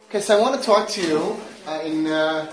Okay, so I want to talk to you in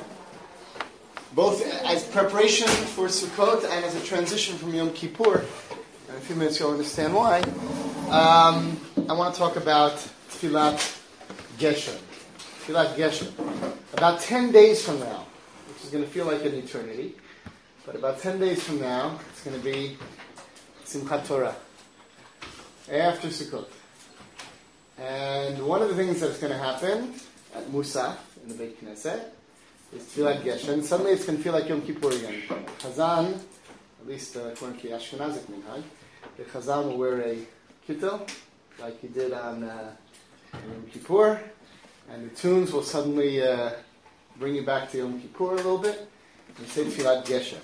both as preparation for Sukkot and as a transition from Yom Kippur. In a few minutes you'll understand why. I want to talk about Tfilat Geshem. Tfilat Geshem. About 10 days from now, which is going to feel like an eternity, but about 10 days from now, it's going to be Simchat Torah, after Sukkot. And one of the things that's going to happen at Musaf, in the Beit Knesset, is Tfilat Geshem. Suddenly it's going to feel like Yom Kippur again. Chazan, at least according to the Ashkenazic minhag, the Chazan will wear a kittel, like he did on Yom Kippur, and the tunes will suddenly bring you back to Yom Kippur a little bit, and say Tfilat Geshem.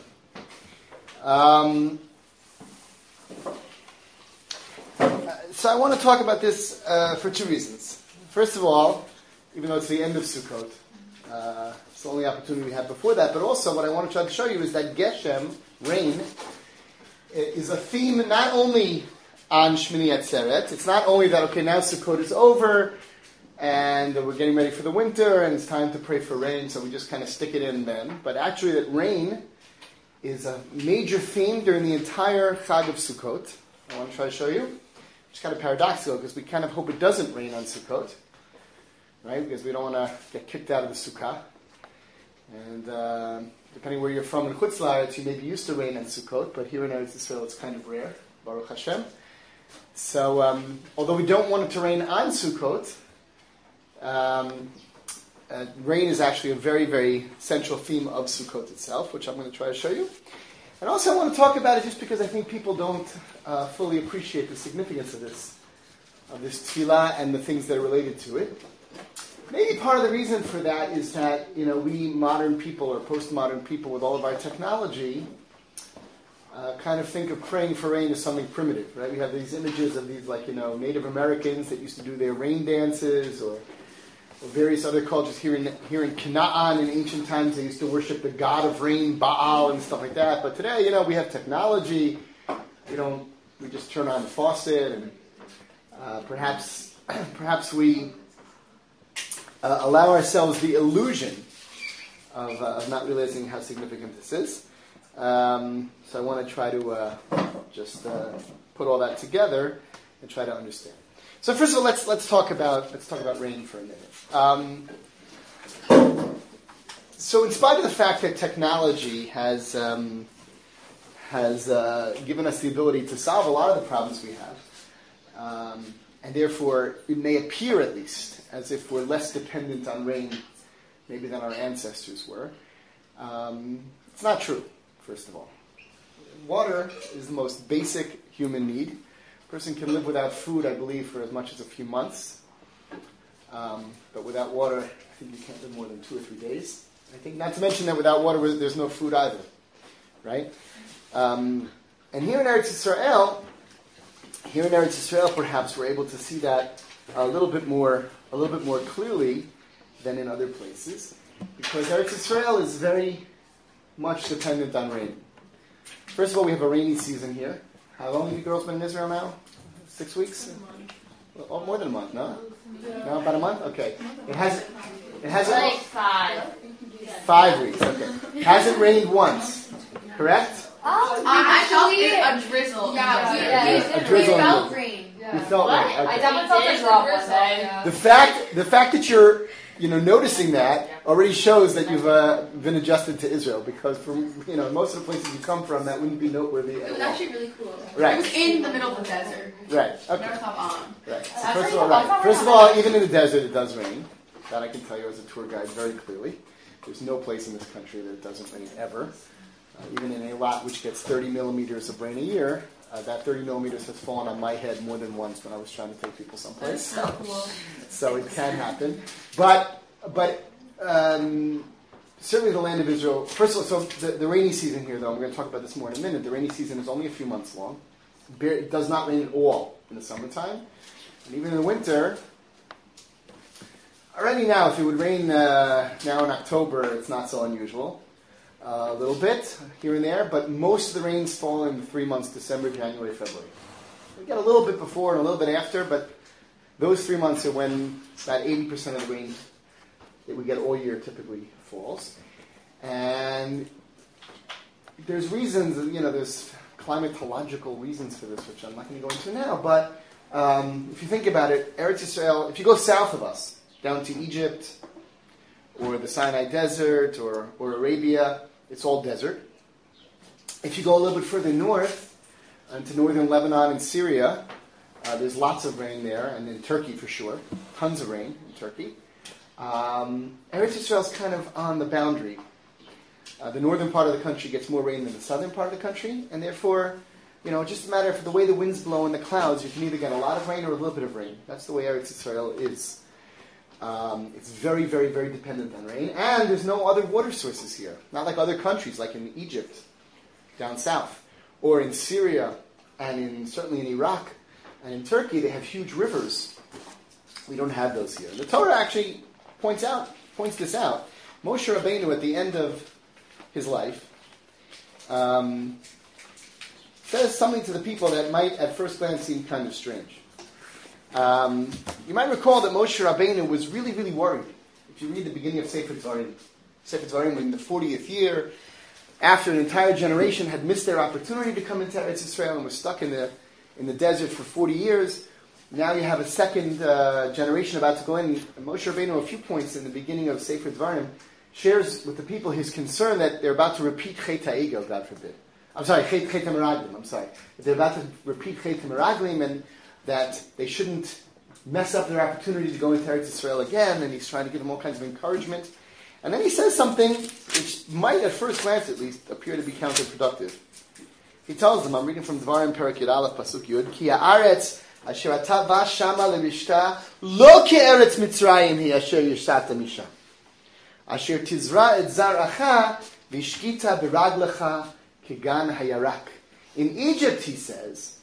So I want to talk about this for two reasons. First of all, even though it's the end of Sukkot, it's the only opportunity we have before that, but also what I want to try to show you is that Geshem, rain, is a theme not only on Shmini Atzeret. It's not only that, okay, now Sukkot is over, and we're getting ready for the winter, and it's time to pray for rain, so we just kind of stick it in then, but actually that rain is a major theme during the entire Chag of Sukkot. I want to try to show you. It's kind of paradoxical because we kind of hope it doesn't rain on Sukkot, right? Because we don't want to get kicked out of the Sukkah. And depending where you're from in Chutz La'aretz, you may be used to rain on Sukkot, but here in Eretz Yisrael it's kind of rare, Baruch Hashem. So, although we don't want it to rain on Sukkot, rain is actually a very, very central theme of Sukkot itself, which I'm going to try to show you. And also I want to talk about it just because I think people don't fully appreciate the significance of this tefillah and the things that are related to it. Maybe part of the reason for that is that, we modern people or postmodern people with all of our technology kind of think of praying for rain as something primitive, right? We have these images of these Native Americans that used to do their rain dances or various other cultures here in Canaan in ancient times. They used to worship the god of rain, Baal, and stuff like that. But today, we have technology. We just turn on the faucet, and perhaps we allow ourselves the illusion of not realizing how significant this is. So I want to try to just put all that together and try to understand. So first of all, let's talk about rain for a minute. So in spite of the fact that technology has given us the ability to solve a lot of the problems we have, and therefore it may appear at least as if we're less dependent on rain maybe than our ancestors were, it's not true, first of all. Water is the most basic human need. A person can live without food, I believe, for as much as a few months. But without water, I think you can't live more than 2 or 3 days. I think, not to mention that without water, there's no food either, right? And here in Eretz Yisrael, perhaps we're able to see that a little bit more clearly than in other places, because Eretz Yisrael is very much dependent on rain. First of all, we have a rainy season here. How long have you girls been in Israel now? 6 weeks? Oh, more than a month, no? No, about a month? Okay. It hasn't like 5. 5 weeks, okay. It hasn't rained once, correct? I felt a drizzle. Yeah, a drizzle. We felt rain. You felt rain. Okay. I definitely felt a drop one day. The fact that you're noticing that already shows that you've been adjusted to Israel, because from most of the places you come from, that wouldn't be noteworthy at all. It was actually really cool. Right. It was in the middle of the desert. Right. Okay. Never thought on. Right. So first of all, even in the desert, it does rain. That I can tell you as a tour guide very clearly. There's no place in this country that it doesn't rain ever. Even in a lot which gets 30 millimeters of rain a year, that 30 millimeters has fallen on my head more than once when I was trying to take people someplace. That's so cool. So it can happen. But certainly the land of Israel, first of all, so the rainy season here, though, I'm going to talk about this more in a minute. The rainy season is only a few months long. It does not rain at all in the summertime. And even in the winter, already now, if it would rain now in October, it's not so unusual. A little bit here and there, but most of the rains fall in the 3 months, December, January, February. We get a little bit before and a little bit after, but those 3 months are when about 80% of the rain that we get all year typically falls. And there's reasons, there's climatological reasons for this, which I'm not going to go into now, but if you think about it, Eretz Yisrael, if you go south of us, down to Egypt, or the Sinai Desert, or Arabia, it's all desert. If you go a little bit further north, into northern Lebanon and Syria, there's lots of rain there, and in Turkey for sure, tons of rain in Turkey. Eretz Yisrael is kind of on the boundary. The northern part of the country gets more rain than the southern part of the country, and therefore, it's just a matter of the way the winds blow in the clouds, you can either get a lot of rain or a little bit of rain. That's the way Eretz Yisrael is. It's very, very, very dependent on rain, and there's no other water sources here. Not like other countries, like in Egypt, down south, or in Syria, and certainly in Iraq, and in Turkey, they have huge rivers. We don't have those here. The Torah actually points this out. Moshe Rabbeinu, at the end of his life, says something to the people that might at first glance seem kind of strange. You might recall that Moshe Rabbeinu was really, really worried. If you read the beginning of Sefer Dvarim, in the 40th year, after an entire generation had missed their opportunity to come into Eretz Yisrael and was stuck in the desert for 40 years, now you have a second generation about to go in. And Moshe Rabbeinu, a few points in the beginning of Sefer Dvarim, shares with the people his concern that they're about to repeat Chet HaEgel, God forbid. Chet HaMeraglim, That they're about to repeat Chet HaMeraglim, and that they shouldn't mess up their opportunity to go into Eretz Yisrael again, and he's trying to give them all kinds of encouragement. And then he says something which might, at first glance at least, appear to be counterproductive. He tells them, I'm reading from Dvarim Perek Yud Aleph Pasuk Yud, Ki ha'aretz asher ata va shama levishta lo ke'eretz Mitzrayim hi asher yishata misha. Asher tizra et zaracha vishkita beraglecha kegan hayarak. In Egypt, he says,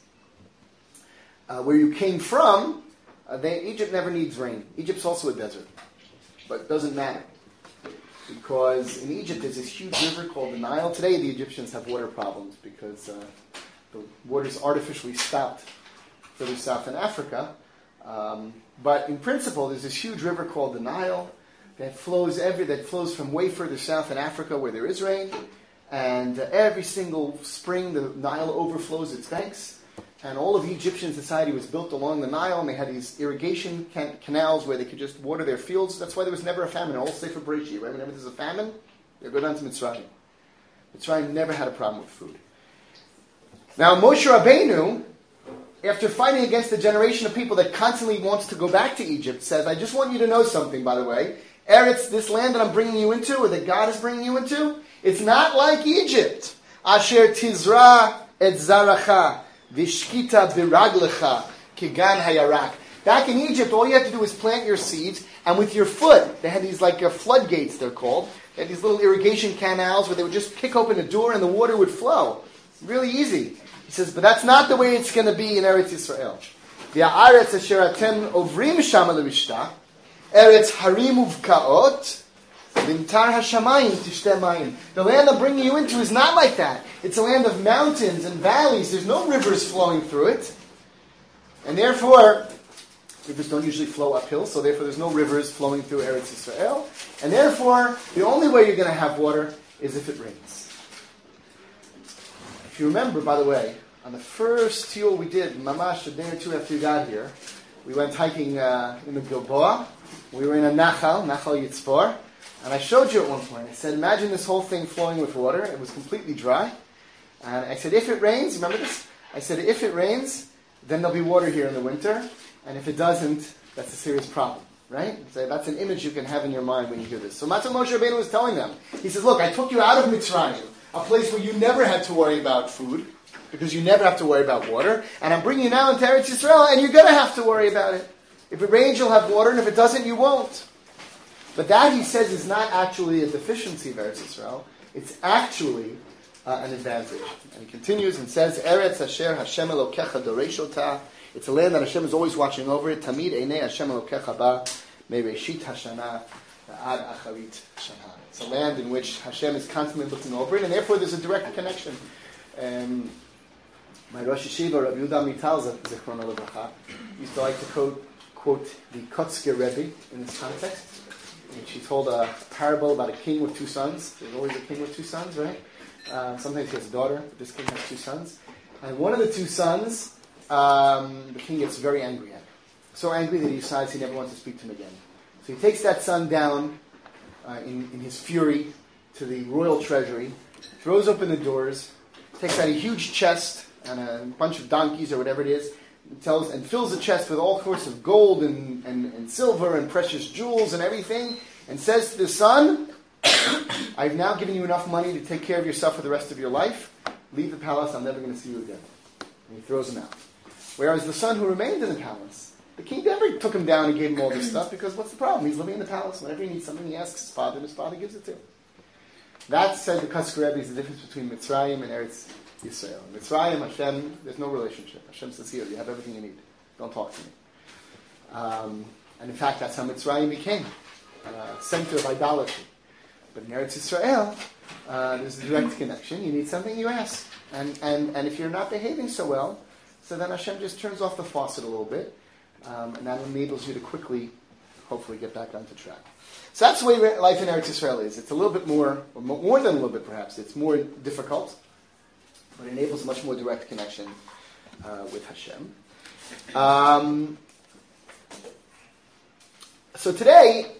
where you came from, Egypt never needs rain. Egypt's also a desert. But it doesn't matter. Because in Egypt there's this huge river called the Nile. Today the Egyptians have water problems because the water's artificially stopped further south in Africa. But in principle there's this huge river called the Nile that flows from way further south in Africa where there is rain. And every single spring the Nile overflows its banks. And all of the Egyptian society was built along the Nile, and they had these irrigation canals where they could just water their fields. That's why there was never a famine. All Sefer Bereshit, right? Whenever there's a famine, they go down to Mitzrayim. Mitzrayim never had a problem with food. Now, Moshe Rabbeinu, after fighting against the generation of people that constantly wants to go back to Egypt, says, I just want you to know something, by the way. Eretz, this land that I'm bringing you into, or that God is bringing you into, it's not like Egypt. Asher tizra et zaracha. Vishkita biraglecha kigan hayarak. Back in Egypt, all you had to do was plant your seeds, and with your foot, they had these floodgates, they're called. They had these little irrigation canals where they would just kick open a door and the water would flow. Really easy. He says, but that's not the way it's going to be in Eretz Yisrael. V'ha'aretz asher atem ovrim shama levishta, eretz harim uvkaot, V'imtar hashamayim tishteh mayim. The land I'm bringing you into is not like that. It's a land of mountains and valleys. There's no rivers flowing through it. And therefore, rivers don't usually flow uphill, so therefore there's no rivers flowing through Eretz Yisrael. And therefore, the only way you're going to have water is if it rains. If you remember, by the way, on the first tour we did, mamash a day or two after you got here, we went hiking in the Gilboa. We were in a Nachal Yitzpor. And I showed you at one point, I said, imagine this whole thing flowing with water. It was completely dry. And I said, if it rains, remember this? I said, if it rains, then there'll be water here in the winter. And if it doesn't, that's a serious problem, right? So that's an image you can have in your mind when you hear this. So Matzah Moshe Rabbeinu was telling them. He says, look, I took you out of Mitzrayim, a place where you never had to worry about food, because you never have to worry about water. And I'm bringing you now into Eretz Yisrael, and you're going to have to worry about it. If it rains, you'll have water, and if it doesn't, you won't. But that, he says, is not actually a deficiency of Eretz Yisrael. It's actually an advantage. And he continues and says, Eretz asher Hashem Elokecha doreshota. It's a land that Hashem is always watching over it. Tamid einei Hashem Elokecha ba me'reshit hashana ad acharit shana. It's a land in which Hashem is constantly looking over it, and therefore there's a direct connection. My Rosh Yeshiva, Rabbi Yehuda Mital, Zichrono Lebracha, used to like to quote the Kotzker Rebbe in this context. And she told a parable about a king with two sons. There's always a king with two sons, right? Sometimes he has a daughter, but this king has two sons. And one of the two sons, the king gets very angry at. So angry that he decides he never wants to speak to him again. So he takes that son down in his fury to the royal treasury, throws open the doors, takes out a huge chest and a bunch of donkeys or whatever it is, and fills the chest with all sorts of gold and silver and precious jewels and everything, and says to the son, I've now given you enough money to take care of yourself for the rest of your life. Leave the palace, I'm never going to see you again. And he throws him out. Whereas the son who remained in the palace, the king never took him down and gave him all this stuff, because what's the problem? He's living in the palace. Whenever he needs something, he asks his father, and his father gives it to him. That, said the Kosker Rebbe, is the difference between Mitzrayim and Eretz Yisrael. Mitzrayim, Hashem, there's no relationship. Hashem says, here, you have everything you need. Don't talk to me. And in fact, that's how Mitzrayim became a center of idolatry. But in Eretz Yisrael, there's a direct connection. You need something, you ask. And if you're not behaving so well, so then Hashem just turns off the faucet a little bit, and that enables you to quickly, hopefully, get back onto track. So that's the way life in Eretz Yisrael is. It's a little bit more, or more than a little bit perhaps, it's more difficult, but it enables a much more direct connection with Hashem. So today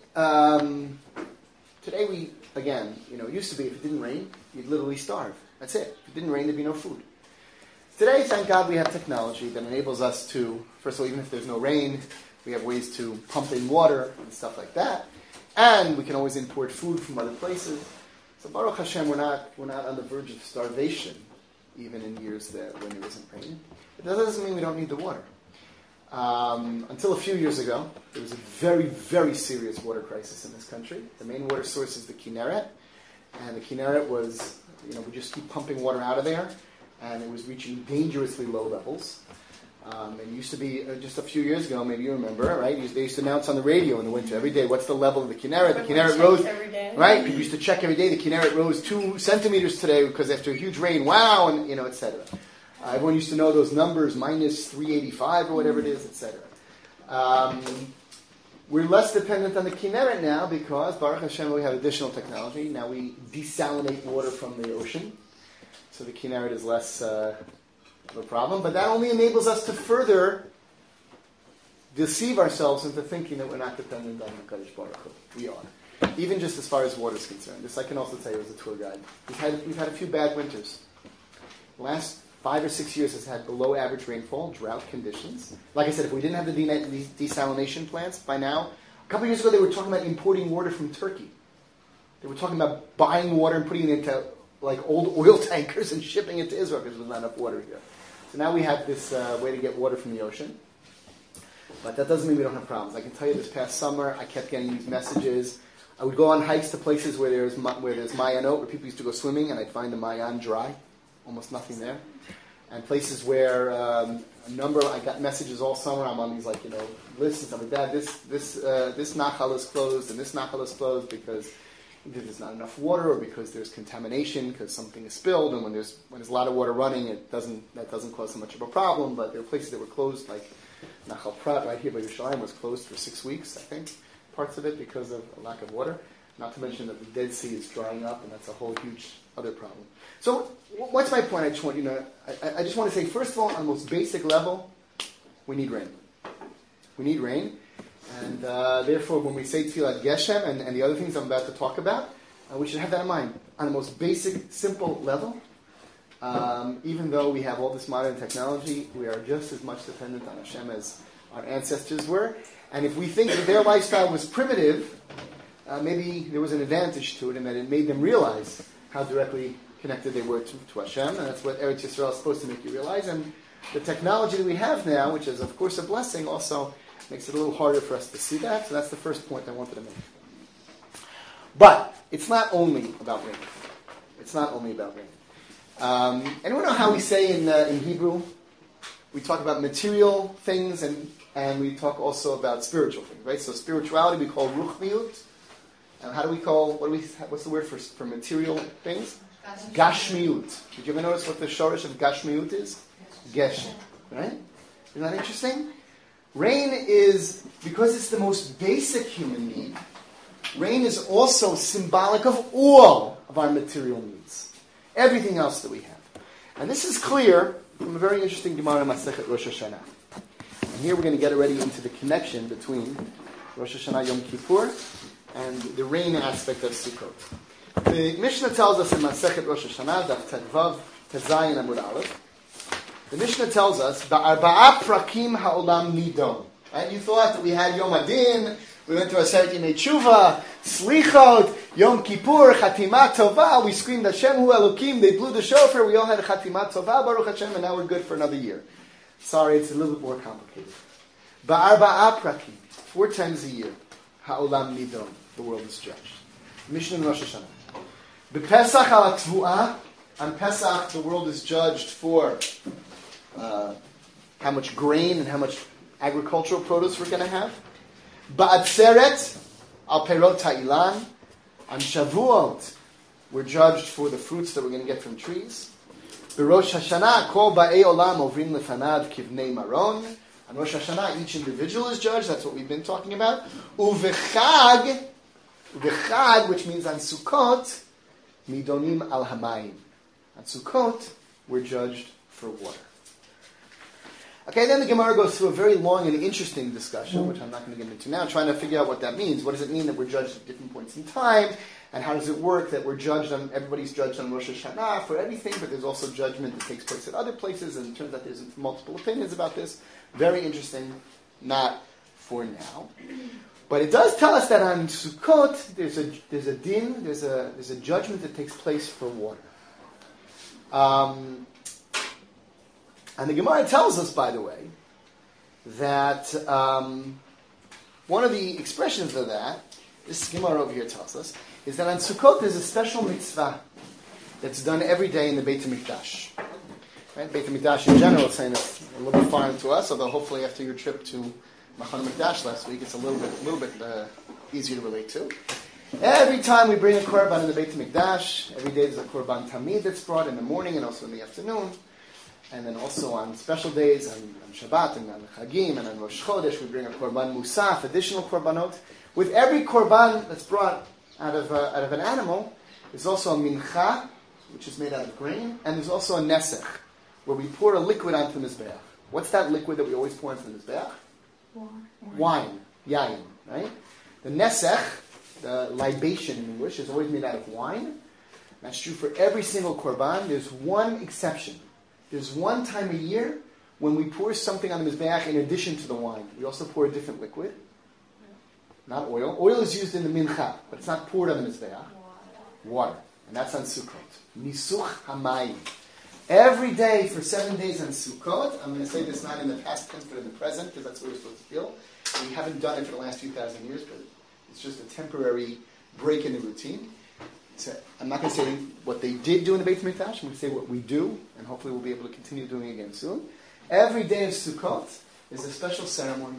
we, again, it used to be if it didn't rain, you'd literally starve. That's it. If it didn't rain, there'd be no food. Today, thank God, we have technology that enables us to, first of all, even if there's no rain, we have ways to pump in water and stuff like that. And we can always import food from other places. So Baruch Hashem, we're not on the verge of starvation, even in years when there isn't rain. But that doesn't mean we don't need the water. Until a few years ago, there was a very, very serious water crisis in this country. The main water source is the Kinneret. And the Kinneret was, we just keep pumping water out of there. And it was reaching dangerously low levels. It used to be, just a few years ago, maybe you remember, right? They used to announce on the radio in the winter every day, what's the level of the Kinneret? The Kinneret rose, right? People used to check every day. The Kinneret rose 2 centimeters today because after a huge rain, wow, and, etc. Everyone used to know those numbers, minus 385 or whatever it is, etc. We're less dependent on the Kinneret now because, Baruch Hashem, we have additional technology. Now we desalinate water from the ocean. So the Kinneret is less of a problem. But that only enables us to further deceive ourselves into thinking that we're not dependent on the Kadosh Baruch Hu. We are. Even just as far as water is concerned. This I can also tell you as a tour guide. We've had a few bad winters. The last 5 or 6 years has had below average rainfall, drought conditions. Like I said, if we didn't have the desalination plants by now, a couple of years ago they were talking about importing water from Turkey. They were talking about buying water and putting it into like old oil tankers and shipping it to Israel because there's not enough water here. So now we have this way to get water from the ocean. But that doesn't mean we don't have problems. I can tell you this past summer, I kept getting these messages. I would go on hikes to places where there's Mayanot, where people used to go swimming, and I'd find the Mayan dry. Almost nothing there. And places where I got messages all summer. I'm on these lists. I'm like, Dad, this nachal is closed and this nachal is closed because either there's not enough water or because there's contamination because something is spilled. And when there's a lot of water running, that doesn't cause so much of a problem. But there are places that were closed, like Nachal Prat right here by Yerushalayim was closed for 6 weeks, I think, parts of it because of a lack of water. Not to mention that the Dead Sea is drying up, and that's a whole huge other problem. So, what's my point? I just want to say, first of all, on the most basic level, we need rain. We need rain, and therefore, when we say Tfilat Geshem and the other things I'm about to talk about, we should have that in mind. On the most basic, simple level, even though we have all this modern technology, we are just as much dependent on Hashem as our ancestors were. And if we think that their lifestyle was primitive, maybe there was an advantage to it in that it made them realize how directly connected they were to Hashem, and that's what Eretz Yisrael is supposed to make you realize. And the technology that we have now, which is of course a blessing, also makes it a little harder for us to see that. So that's the first point I wanted to make. But it's not only about rain. It's not only about rain. Anyone know how we say in Hebrew? We talk about material things and we talk also about spiritual things, right? So spirituality we call ruchniut. And how do we call, what's the word for material things? Gashmiut. Did you ever notice what the shorish of Gashmiut is? Geshem. Right? Isn't that interesting? Rain is, because it's the most basic human need, rain is also symbolic of all of our material needs. Everything else that we have. And this is clear from a very interesting Gemara in Masechet Rosh Hashanah. And here we're going to get already into the connection between Rosh Hashanah Yom Kippur and the rain aspect of Sukkot. The Mishnah tells us in Masechet Rosh Hashanah, Daf Tedvav Tezayin Amud Aleph, the Mishnah tells us, Ba'arba'a prakim ha'olam nidon. Right? You thought that we had Yom Adin, we went to Aseret Yemei Tshuva, Slichot, Yom Kippur, Chatima Tova, we screamed Hashem Hu Elokim, they blew the shofar, we all had a Chatima Tova, Baruch Hashem, and now we're good for another year. Sorry, it's a little bit more complicated. Ba'arba'a prakim, 4 times a year, ha'olam nidon, the world is judged. Mishnah in Rosh Hashanah. B'Pesach al Tvu'ah, on Pesach the world is judged for how much grain and how much agricultural produce we're going to have. Ba'atzeret al Perot Ha'ilan, on Shavuot we're judged for the fruits that we're going to get from trees. B'Rosh Hashanah kol ba'ei olam ovrim lefanav kivnei maron. On Rosh Hashanah each individual is judged. That's what we've been talking about. Uvechag, which means on Sukkot, midonim al hamayim. On Sukkot, we're judged for water. Okay, then the Gemara goes through a very long and interesting discussion, which I'm not going to get into now, trying to figure out what that means. What does it mean that we're judged at different points in time? And how does it work that we're judged on, everybody's judged on Rosh Hashanah for everything, but there's also judgment that takes place at other places, and it turns out there's multiple opinions about this. Very interesting, not for now. But it does tell us that on Sukkot, there's a din, there's a judgment that takes place for water. And the Gemara tells us, by the way, that one of the expressions of that, this Gemara over here tells us, is that on Sukkot there's a special mitzvah that's done every day in the Beit HaMikdash. Right? Beit HaMikdash in general, it's saying it's a little bit foreign to us, although hopefully after your trip to Machane Mikdash last week, it's a little bit easier to relate to. Every time we bring a korban in the Beit HaMikdash, every day there's a korban tamid that's brought in the morning and also in the afternoon. And then also on special days, on Shabbat and on Chagim and on Rosh Chodesh, we bring a korban musaf, additional korbanot. With every korban that's brought out of an animal, there's also a mincha, which is made out of grain, and there's also a nesech, where we pour a liquid onto the mizbeach. What's that liquid that we always pour into the mizbeach? Wine. Yayin, right? The nesech, the libation in English, is always made out of wine. That's true for every single korban. There's one exception. There's one time a year when we pour something on the mizbeach in addition to the wine. We also pour a different liquid. Not oil. Oil is used in the mincha, but it's not poured on the mizbeach. Water. And that's on Sukkot. Nisuch hamayim. Every day for 7 days on Sukkot, I'm going to say this not in the past tense, but in the present, because that's what we're supposed to feel. We haven't done it for the last few thousand years, but it's just a temporary break in the routine. So I'm not going to say what they did do in the Beit HaMikdash. I'm going to say what we do, and hopefully we'll be able to continue doing it again soon. Every day of Sukkot is a special ceremony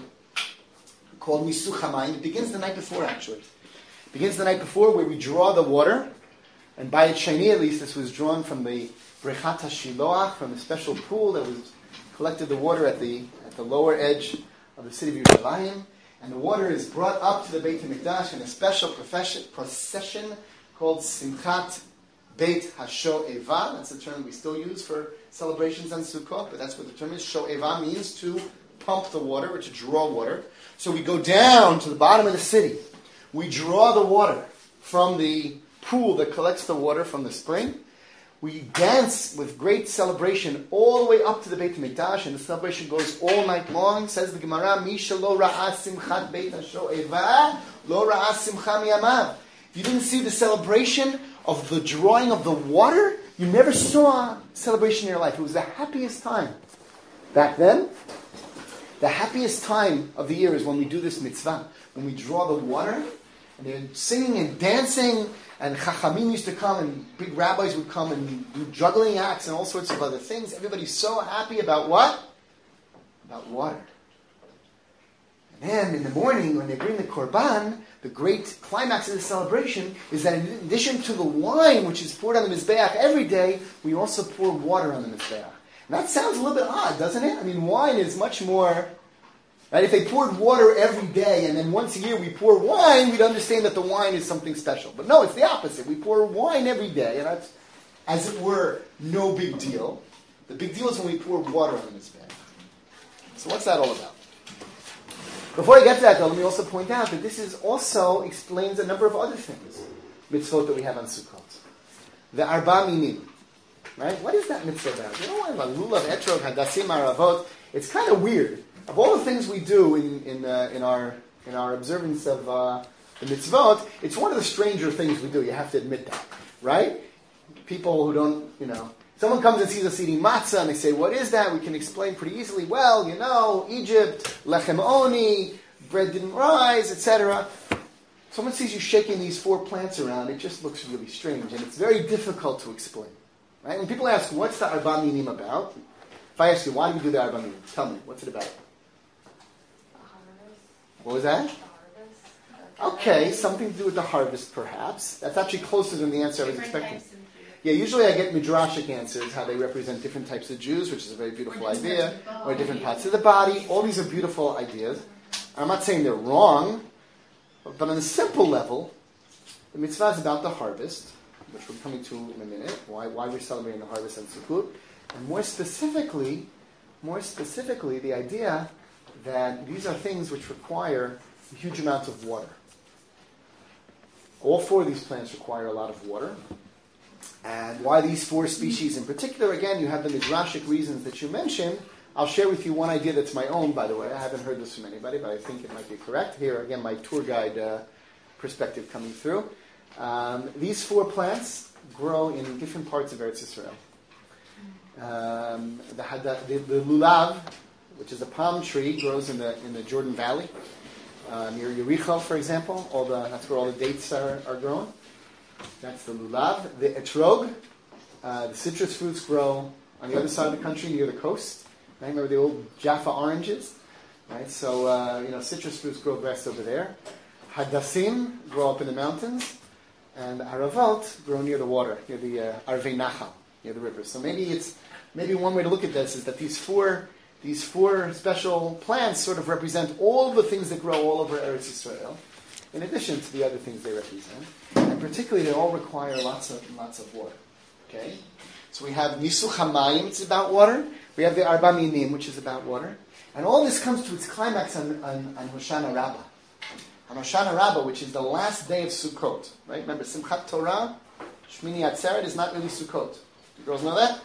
called Nisuch HaMayim. It begins the night before, actually. It begins the night before where we draw the water, and by its Shani at least, this was drawn from the Brechat HaShiloach, from the special pool that was collected the water at the lower edge of the city of Yerushalayim. And the water is brought up to the Beit HaMikdash in a special procession called Simchat Beit HaSho'eva. That's the term we still use for celebrations on Sukkot, but that's what the term is. Sho'eva means to pump the water, or to draw water. So we go down to the bottom of the city. We draw the water from the pool that collects the water from the spring. We dance with great celebration all the way up to the Beit HaMikdash, and the celebration goes all night long. Says the Gemara, Misha lo ra'ah simchat Beit HaSho'eva, lo ra'ah simcha miyamav. If you didn't see the celebration of the drawing of the water, you never saw a celebration in your life. It was the happiest time. Back then, the happiest time of the year is when we do this mitzvah. When we draw the water, and they're singing and dancing, and chachamim used to come, and big rabbis would come and do juggling acts and all sorts of other things. Everybody's so happy about what? About water. And then in the morning, when they bring the korban, the great climax of the celebration is that in addition to the wine, which is poured on the mizbeach every day, we also pour water on the mizbeach. And that sounds a little bit odd, doesn't it? I mean, wine is much more Right? If they poured water every day and then once a year we pour wine, we'd understand that the wine is something special. But no, it's the opposite. We pour wine every day, and that's, as it were, no big deal. The big deal is when we pour water on the mitzvah. So what's that all about? Before I get to that, though, let me also point out that this is also explains a number of other things, mitzvot that we have on Sukkot. The Arba Minim. Right? What is that mitzvah about? You know what? Lulav, Etrog, Hadassim, Aravot. It's kind of weird. Of all the things we do in our observance of the mitzvot, it's one of the stranger things we do. You have to admit that, right? People who don't, someone comes and sees us eating matzah and they say, "What is that?" We can explain pretty easily. Well, Egypt, lechem oni, bread didn't rise, etc. Someone sees you shaking these 4 plants around, it just looks really strange, and it's very difficult to explain. Right? When people ask, "What's the Arba Minim about?" If I ask you, "Why do you do the Arba Minim?" Tell me, what's it about? What was that? Okay, something to do with the harvest, perhaps. That's actually closer than the answer I was expecting. Yeah, usually I get midrashic answers, how they represent different types of Jews, which is a very beautiful idea, or different parts of the body. All these are beautiful ideas. I'm not saying they're wrong, but on a simple level, the mitzvah is about the harvest, which we're coming to in a minute, why we're celebrating the harvest on Sukkot, and more specifically, the idea that these are things which require a huge amount of water. All 4 of these plants require a lot of water. And why these 4 species in particular, again, you have the midrashic reasons that you mentioned. I'll share with you one idea that's my own, by the way. I haven't heard this from anybody, but I think it might be correct. Here, again, my tour guide perspective coming through. These 4 plants grow in different parts of Eretz Yisrael. The lulav, which is a palm tree, grows in the Jordan Valley, near Yericho, for example. That's where all the dates are grown. That's the lulav. The etrog, the citrus fruits grow on the other side of the country, near the coast. Right? Remember the old Jaffa oranges? Right? So, citrus fruits grow best over there. Hadassim grow up in the mountains. And aravot grow near the water, near the Arvei Nachal, near the rivers. So maybe one way to look at this is that these four special plants sort of represent all the things that grow all over Eretz Yisrael, in addition to the other things they represent. And particularly, they all require lots of water. Okay? So we have Nisuch HaMayim, it's about water. We have the Arba Minim, which is about water. And all this comes to its climax on Hoshana Rabbah. On Hoshana Rabbah, which is the last day of Sukkot. Right? Remember, Simchat Torah, Shmini Atzeret is not really Sukkot. You girls know that?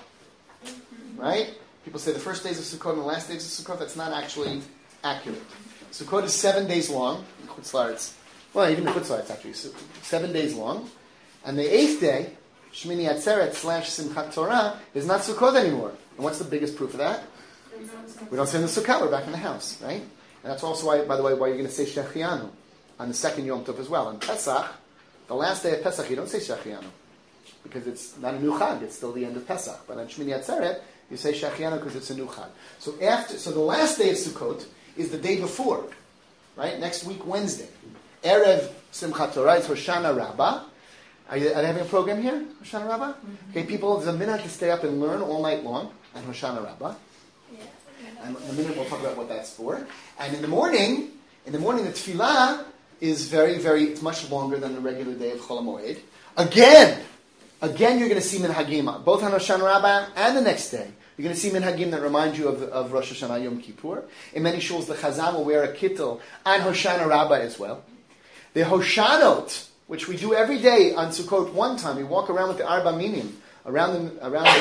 Right? People say the first days of Sukkot and the last days of Sukkot. That's not actually accurate. Sukkot is 7 days long. In Chutz La'aretz. Well, even in Chutz La'aretz, actually. 7 days long. And the 8th day, Shmini Atzeret / Simchat Torah, is not Sukkot anymore. And what's the biggest proof of that? We don't say in the Sukkot, we're back in the house, right? And that's also why, by the way, why you're going to say Shechianu on the second Yom Tov as well. On Pesach, the last day of Pesach, you don't say Shechianu, because it's not a new Chag, it's still the end of Pesach. But on Shmini Atzeret, you say Shechianu because it's a new Chag. So the last day of Sukkot is the day before, right? Next week, Wednesday. Erev Simchat Torah, it's Hoshana Rabbah. Are they having a program here, Hoshana Rabbah? Mm-hmm. Okay, people, there's a minute to stay up and learn all night long on Hoshana Rabbah. Yeah. And in a minute we'll talk about what that's for. And in the morning, the tefillah is very, very, it's much longer than the regular day of Chol HaMoed. Again, you're going to see minhagim, both on Hoshana Rabbah and the next day. You're going to see minhagim that remind you of Rosh Hashanah Yom Kippur. In many shuls, the Chazam will wear a kittel on Hoshana Rabbah as well. The Hoshanot, which we do every day on Sukkot one time, we walk around with the Arba Minim, around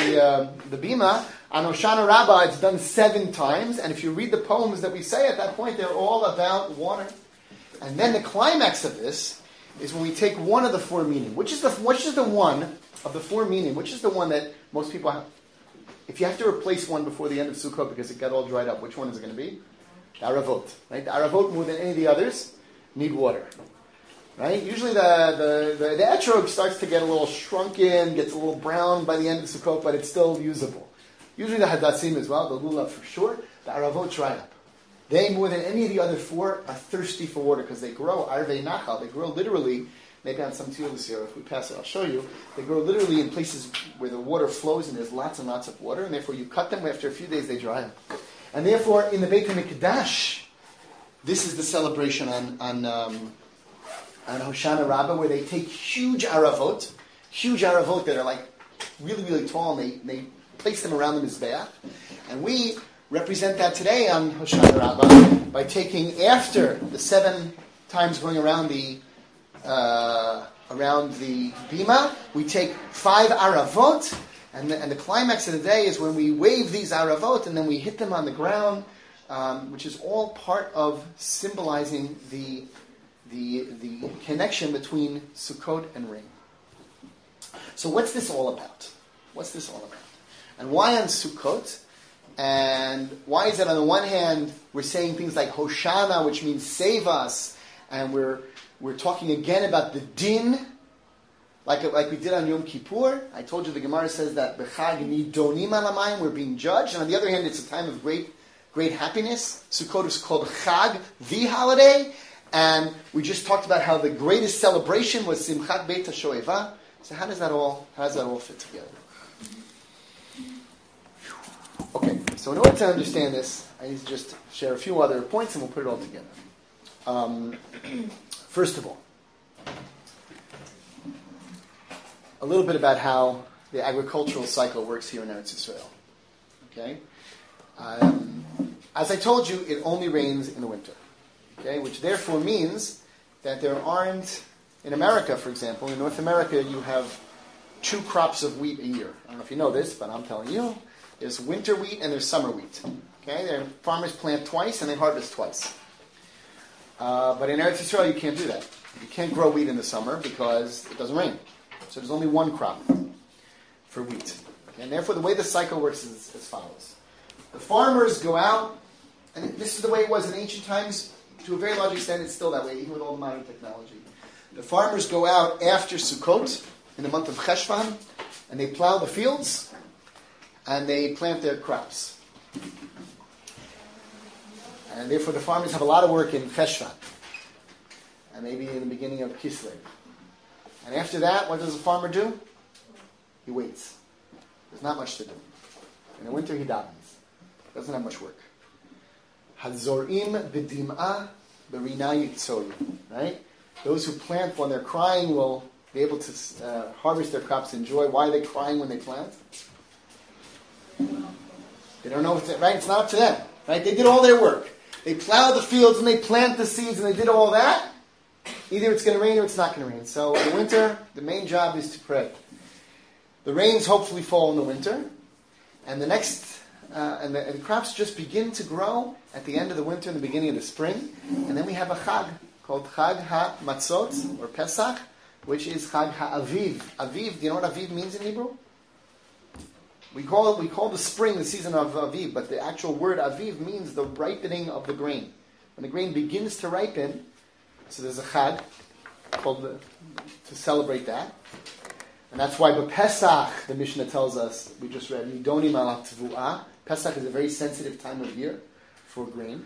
the Bima. On Hoshana Rabbah, it's done 7 times, and if you read the poems that we say at that point, they're all about water. And then the climax of this is when we take one of the 4 meaning. Which is the one of the 4 meaning? Which is the one that most people have? If you have to replace one before the end of Sukkot because it got all dried up, which one is it going to be? The Aravot. Right? The Aravot, more than any of the others, need water. Right? Usually the etrog starts to get a little shrunken, gets a little brown by the end of Sukkot, but it's still usable. Usually the hadassim as well, the lulav for sure. The aravot dry up. They, more than any of the other 4, are thirsty for water because they grow arvei nachal. They grow literally, maybe on some tefillah this year, if we pass it, I'll show you. They grow literally in places where the water flows and there's lots and lots of water, and therefore you cut them, after a few days they dry up. And therefore, in the Beit HaMikdash, this is the celebration on Hoshana Rabbah, where they take huge aravot that are like really, really tall, and they place them around the Mizbeach. And we represent that today on Hoshana Rabbah by taking, after the 7 times going around the bima, we take 5 aravot, and the climax of the day is when we wave these aravot and then we hit them on the ground, which is all part of symbolizing the connection between Sukkot and rain. So what's this all about? And why on Sukkot? And why is it on the one hand we're saying things like Hoshana, which means save us, and we're talking again about the din, like we did on Yom Kippur. I told you the Gemara says that b'chag nidonim alamayim, we're being judged, and on the other hand it's a time of great happiness. Sukkot is called Chag, the holiday, and we just talked about how the greatest celebration was Simchat Beit HaShoeva. So how does that all fit together? Okay, so in order to understand this, I need to just share a few other points and we'll put it all together. First of all, a little bit about how the agricultural cycle works here in Eretz Yisrael. Okay? As I told you, it only rains in the winter. Okay? Which therefore means that there aren't, in America, for example, in North America, you have 2 crops of wheat a year. I don't know if you know this, but I'm telling you. There's winter wheat and there's summer wheat. Okay? Farmers plant twice and they harvest twice. But in Eretz Yisrael, you can't do that. You can't grow wheat in the summer because it doesn't rain. So there's only 1 crop for wheat. Okay? And therefore, the way the cycle works is as follows. The farmers go out, and this is the way it was in ancient times. To a very large extent, it's still that way, even with all the modern technology. The farmers go out after Sukkot, in the month of Cheshvan, and they plow the fields, and they plant their crops. And therefore the farmers have a lot of work in Cheshvan, and maybe in the beginning of Kislev. And after that, what does the farmer do? He waits. There's not much to do. In the winter, he davens. Doesn't have much work. Hazorim b'dim'ah b'rina yitzoru. Right? Those who plant when they're crying will be able to harvest their crops in joy. Why are they crying when they plant? They don't know if it's right. It's not up to them. Right? They did all their work. They plowed the fields and they plant the seeds and they did all that. Either it's going to rain or it's not going to rain. So in the winter, the main job is to pray. The rains hopefully fall in the winter, and the next and the crops just begin to grow at the end of the winter and the beginning of the spring. And then we have a Chag called Chag HaMatzot, or Pesach, which is Chag HaAviv. Aviv, do you know what Aviv means in Hebrew? We call the spring the season of Aviv, but the actual word Aviv means the ripening of the grain. When the grain begins to ripen, so there's a Chag called to celebrate that. And that's why Pesach, the Mishnah tells us, we just read, Nidonim al Tvu'ah. Pesach is a very sensitive time of year for grain.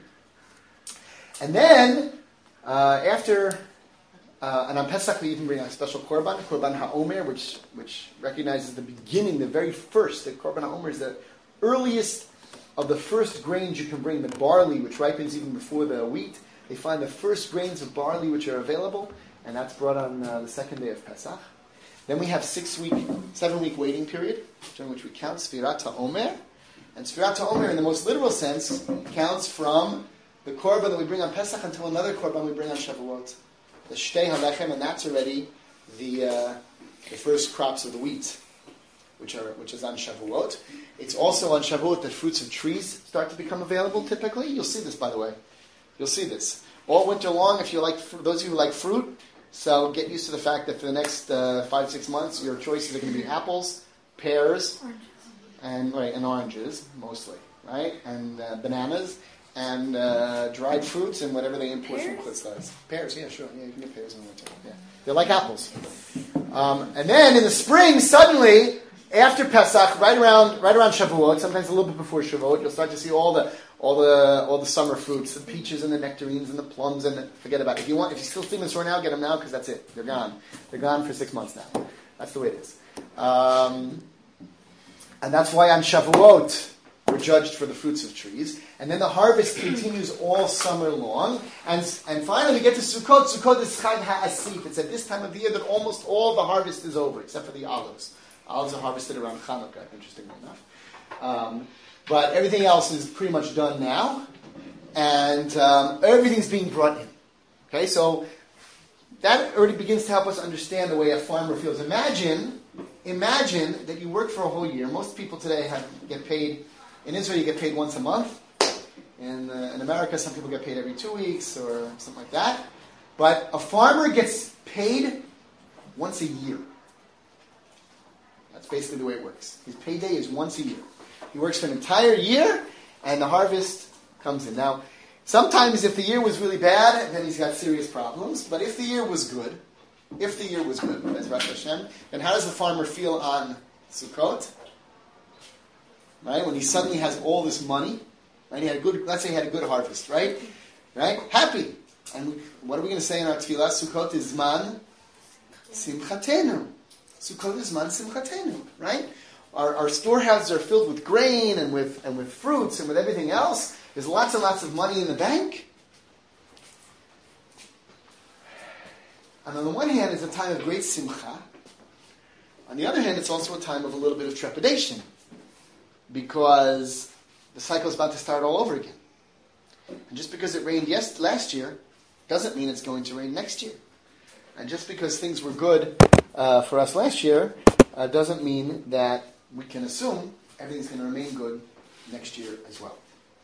And then, and on Pesach we even bring a special Korban HaOmer, which recognizes the beginning, the very first. The Korban HaOmer is the earliest of the first grains you can bring, the barley, which ripens even before the wheat. They find the first grains of barley which are available, and that's brought on the second day of Pesach. Then we have 7-week waiting period, during which we count Sfirat HaOmer. And Sfirat HaOmer, in the most literal sense, counts from the Korban that we bring on Pesach until another Korban we bring on Shavuot. The Shtei HaLechem, and that's already the first crops of the wheat, which is on Shavuot. It's also on Shavuot that fruits of trees start to become available typically. You'll see this, by the way. You'll see this. All winter long, if you like, those of you who like fruit, so get used to the fact that for the next 5-6 months, your choices are going to be apples, pears, and oranges mostly, right? And bananas and dried fruits and whatever they import from Chutz. Pears, yeah, sure, yeah, you can get pears in the winter. Yeah, they're like apples. And then in the spring, suddenly after Pesach, right around Shavuot, sometimes a little bit before Shavuot, you'll start to see all the summer fruits, the peaches and the nectarines and the plums, and forget about it. If you still see them in the store now, get them now because that's it. They're gone. They're gone for 6 months now. That's the way it is. And that's why on Shavuot we're judged for the fruits of trees. And then the harvest continues all summer long. And finally we get to Sukkot. Sukkot is Chag HaAsif. It's at this time of the year that almost all the harvest is over, except for the olives. Olives are harvested around Hanukkah, interestingly enough. But everything else is pretty much done now. And everything's being brought in. Okay, so that already begins to help us understand the way a farmer feels. Imagine that you work for a whole year. Most people today get paid. In Israel, you get paid once a month. In America, some people get paid every 2 weeks or something like that. But a farmer gets paid once a year. That's basically the way it works. His payday is once a year. He works for an entire year, and the harvest comes in. Now, sometimes if the year was really bad, then he's got serious problems. But if the year was good, Bezrat Hashem, then how does the farmer feel on Sukkot? Right? When he suddenly has all this money, right? Let's say he had a good harvest, right? Right? Happy. And what are we going to say in our tefillah? Sukkot is Zman Simchatenu. Sukkot is Zman Simchatenu, right? Our storehouses are filled with grain and with fruits and with everything else. There's lots and lots of money in the bank. And on the one hand, it's a time of great simcha. On the other hand, it's also a time of a little bit of trepidation, because the cycle is about to start all over again. And just because it rained last year doesn't mean it's going to rain next year. And just because things were good for us last year doesn't mean that we can assume everything's going to remain good next year as well.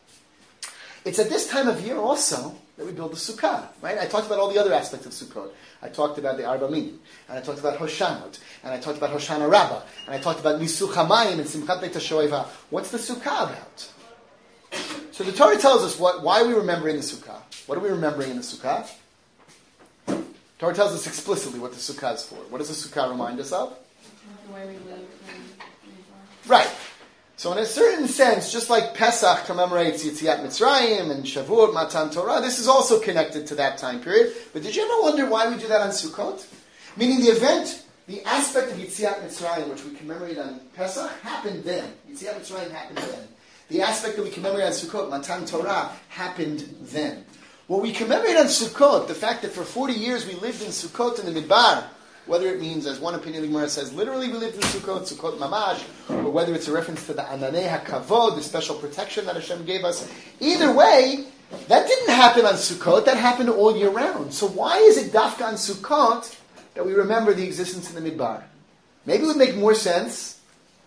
It's at this time of year also that we build the Sukkah, right? I talked about all the other aspects of Sukkot. I talked about the Arba Minim, and I talked about Hoshanot, and I talked about Hoshana Rabbah, and I talked about Nisuch HaMayim and Simchat Beit HaShoeva. What's the Sukkah about? So the Torah tells us why are we remembering the Sukkah? What are we remembering in the Sukkah? The Torah tells us explicitly what the Sukkah is for. What does the Sukkah remind us of? The way we live. Right. So in a certain sense, just like Pesach commemorates Yetziat Mitzrayim and Shavuot, Matan Torah, this is also connected to that time period. But did you ever wonder why we do that on Sukkot? Meaning the event, the aspect of Yetziat Mitzrayim, which we commemorate on Pesach, happened then. Yetziat Mitzrayim happened then. The aspect that we commemorate on Sukkot, Matan Torah, happened then. What we commemorate on Sukkot, the fact that for 40 years we lived in Sukkot in the Midbar, whether it means, as one opinion of the Gemara says, literally we lived in Sukkot, Sukkot Mamash, or whether it's a reference to the Ananei HaKavod, the special protection that Hashem gave us. Either way, that didn't happen on Sukkot, that happened all year round. So why is it dafka on Sukkot that we remember the existence in the Midbar? Maybe it would make more sense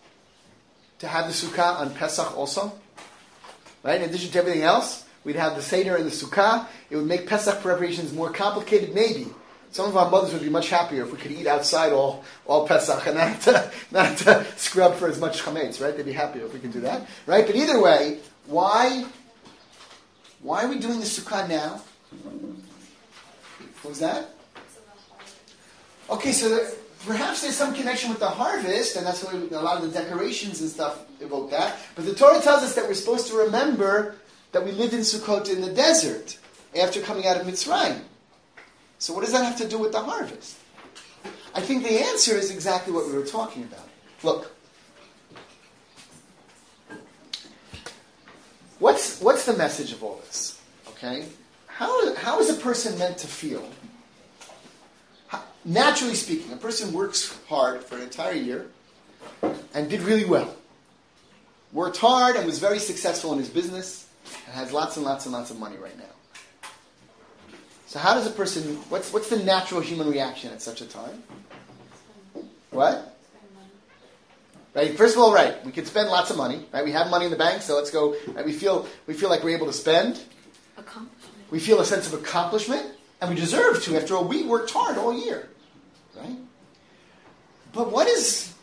to have the Sukkah on Pesach also. Right? In addition to everything else, we'd have the Seder and the Sukkah. It would make Pesach preparations more complicated, maybe. Some of our mothers would be much happier if we could eat outside all Pesach and not have to scrub for as much chametz, right? They'd be happier if we could do that, right? But either way, why are we doing the Sukkah now? What was that? Okay, so perhaps there's some connection with the harvest, and that's why a lot of the decorations and stuff evoke that. But the Torah tells us that we're supposed to remember that we lived in Sukkot in the desert after coming out of Mitzrayim. So what does that have to do with the harvest? I think the answer is exactly what we were talking about. Look. What's the message of all this? Okay? How is a person meant to feel? Naturally speaking, a person works hard for an entire year and did really well. Worked hard and was very successful in his business and has lots and lots and lots of money right now. So how does a person, what's the natural human reaction at such a time? What? Right. First of all, right, we could spend lots of money. Right, we have money in the bank, so let's go. Right, we feel like we're able to spend. We feel a sense of accomplishment, and we deserve to. After all, we worked hard all year, right? But what is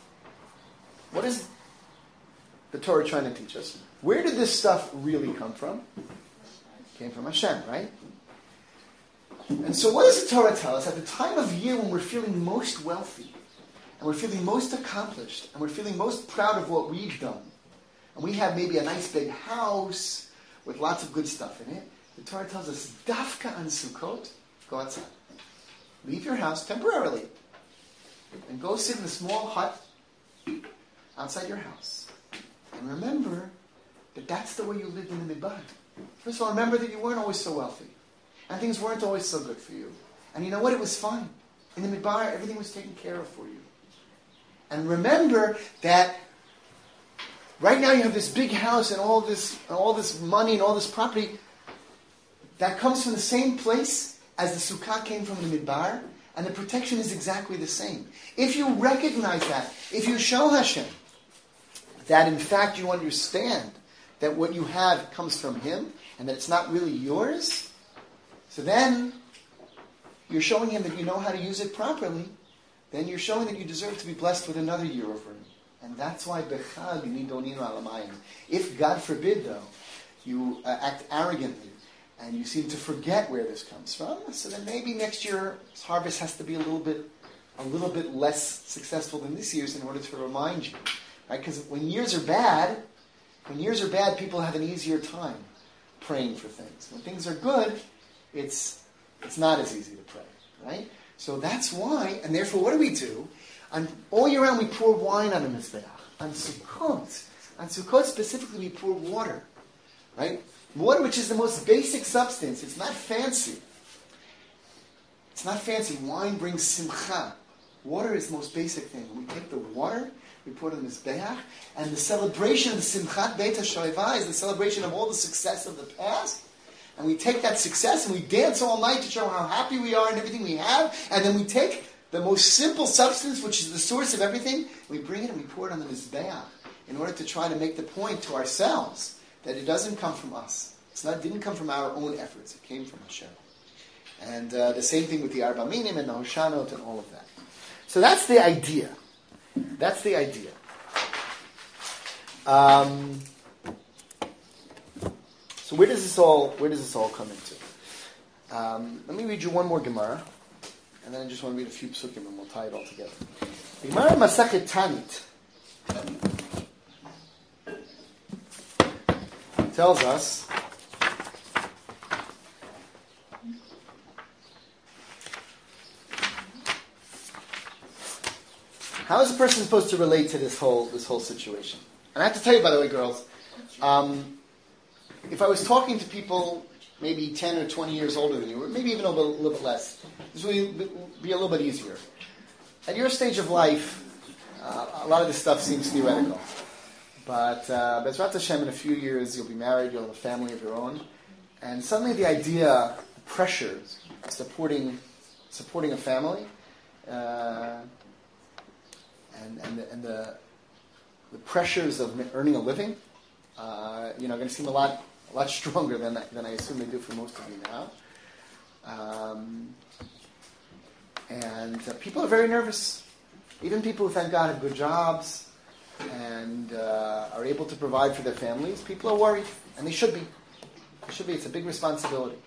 the Torah trying to teach us? Where did this stuff really come from? It came from Hashem, right? And so what does the Torah tell us? At the time of year when we're feeling most wealthy, and we're feeling most accomplished, and we're feeling most proud of what we've done, and we have maybe a nice big house with lots of good stuff in it, the Torah tells us, dafka on Sukkot, go outside. Leave your house temporarily, and go sit in a small hut outside your house. And remember that that's the way you lived in the Midbar. First of all, remember that you weren't always so wealthy. And things weren't always so good for you. And you know what? It was fine. In the Midbar, everything was taken care of for you. And remember that right now you have this big house and all this money and all this property that comes from the same place as the Sukkah came from the Midbar, and the protection is exactly the same. If you recognize that, if you show Hashem that in fact you understand that what you have comes from Him, and that it's not really yours, so then you're showing Him that you know how to use it properly, then you're showing that you deserve to be blessed with another year over Him. And that's why Bechag Nidoninu Alamayim. If, God forbid, though, you act arrogantly, and you seem to forget where this comes from, so then maybe next year's harvest has to be a little bit less successful than this year's in order to remind you. Right? Because when years are bad, people have an easier time praying for things. When things are good, it's not as easy to pray. Right? So that's why, and therefore what do? All year round we pour wine on the Mizbeach. On Sukkot specifically we pour water. Right? Water, which is the most basic substance. It's not fancy. Wine brings simcha. Water is the most basic thing. We take the water, we put it in this Mizbeach, and the celebration of the Simchat Beit HaShoeva is the celebration of all the success of the past. And we take that success and we dance all night to show how happy we are and everything we have. And then we take the most simple substance, which is the source of everything, we bring it and we pour it on the Mizbeach in order to try to make the point to ourselves that it doesn't come from us. It didn't come from our own efforts. It came from Hashem. And the same thing with the Arba Minim and the Hoshanot and all of that. So that's the idea. So where does this all come into? Let me read you one more Gemara, and then I just want to read a few psukim and we'll tie it all together. The Gemara Masachet Tanit tells us how is a person supposed to relate to this whole situation? And I have to tell you, by the way, girls, if I was talking to people maybe 10 or 20 years older than you, or maybe even a little bit less, this would be a little bit easier. At your stage of life, a lot of this stuff seems theoretical. But Bezrat Hashem, in a few years, you'll be married, you'll have a family of your own, and suddenly the idea, the pressures of supporting a family, and the pressures of earning a living, are going to seem a lot stronger than I assume they do for most of you now. And people are very nervous. Even people who, thank God, have good jobs and are able to provide for their families, people are worried, and they should be. It's a big responsibility.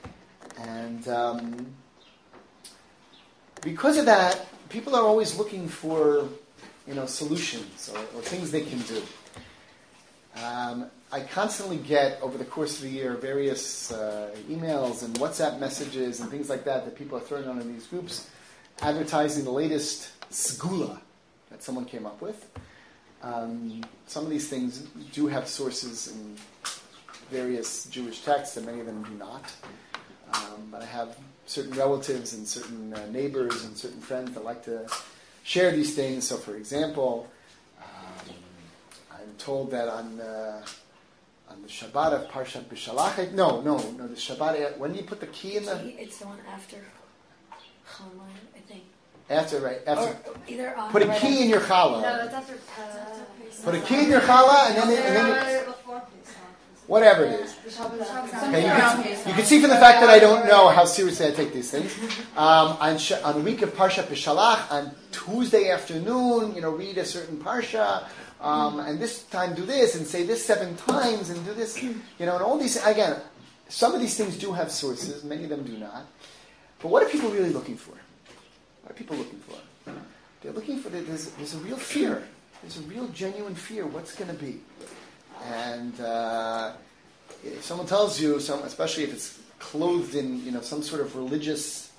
And because of that, people are always looking for, solutions or things they can do. I constantly get, over the course of the year, various emails and WhatsApp messages and things like that people are throwing on in these groups, advertising the latest segula that someone came up with. Some of these things do have sources in various Jewish texts, and many of them do not. But I have certain relatives and certain neighbors and certain friends that like to share these things. So, for example, I'm told that on the Shabbat of Parshat B'Shalach, no, the Shabbat. When do you put the key in the? It's the one after Challah, I think. After. Or either on. Put a key in your challah. No, that's after. Put a key in your challah, and then whatever it is. Okay, you can see from the fact that I don't know how seriously I take these things. On the week of Parshat B'Shalach, on Tuesday afternoon, read a certain parsha, and this time do this, and say this 7 times, and do this, and all these. Again, some of these things do have sources, many of them do not. But what are people really looking for? What are people looking for? They're looking for, there's a real fear. There's a real genuine fear. What's going to be? And if someone tells you, especially if it's clothed in, some sort of religious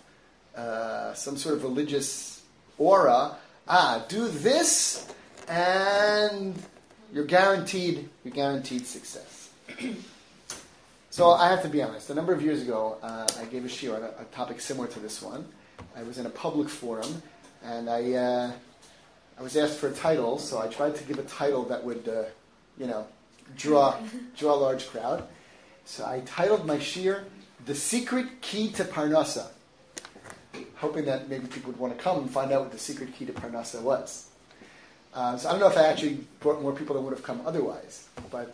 aura, do this, and you're guaranteed success. So I have to be honest. A number of years ago, I gave a shiur on a topic similar to this one. I was in a public forum, and I was asked for a title, so I tried to give a title that would, draw a large crowd. So I titled my shiur, "The Secret Key to Parnasa," hoping that maybe people would want to come and find out what the secret key to Parnasa was. So I don't know if I actually brought more people than would have come otherwise, but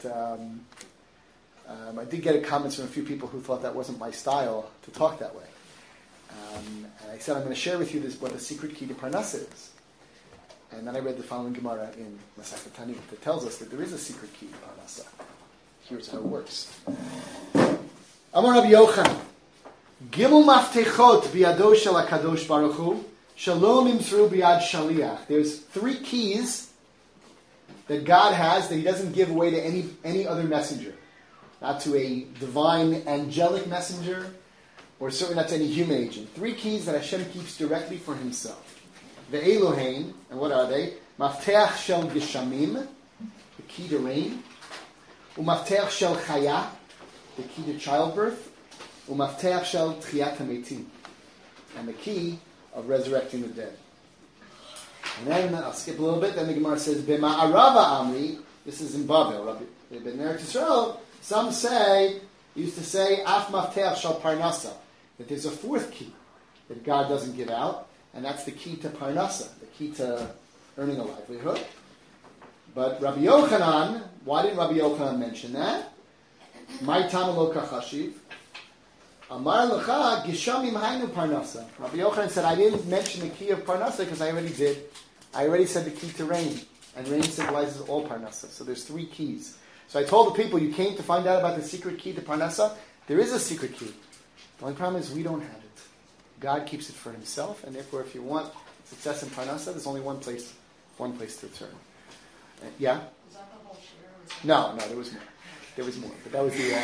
I did get comments from a few people who thought that wasn't my style to talk that way. And I said, I'm going to share with you what the secret key to Parnasa is. And then I read the following Gemara in Masechet Tanit that tells us that there is a secret key to Parnasa. Here's how it works. Amar Rabbi Yochanan, Gimel maftechot biyado shel HaKadosh Baruch Hu, shalom imsru biyad shaliach. There's 3 keys that God has that He doesn't give away to any other messenger. Not to a divine angelic messenger, or certainly not to any human agent. 3 keys that Hashem keeps directly for Himself. Ve'elohein, and what are they? Mafteach shel geshamim, the key to rain. Umafteach shel chaya, the key to childbirth. Umafteach shel tchiyat hametim, and the key of resurrecting the dead. And then, I'll skip a little bit, then the Gemara says, B'ma'arava amri, this is in Babel, in Eretz Yisrael, some used to say, Af mafteach shel parnasa, that there's a 4th key that God doesn't give out, and that's the key to Parnasa, the key to earning a livelihood. But Rabbi Yochanan, why didn't Rabbi Yochanan mention that? My Tama lo kachashiv. Amar lecha gishamim hainu Parnasa. Rabbi Yochanan said, I didn't mention the key of Parnasa because I already did. I already said the key to rain, and rain symbolizes all Parnasa. So there's 3 keys. So I told the people, you came to find out about the secret key to Parnasa. There is a secret key. The only problem is we don't have it. God keeps it for Himself, and therefore, if you want success in Parnasa, there's only one place to turn. Yeah? Was that the whole shiur? No, there was more. There was more, but that was the.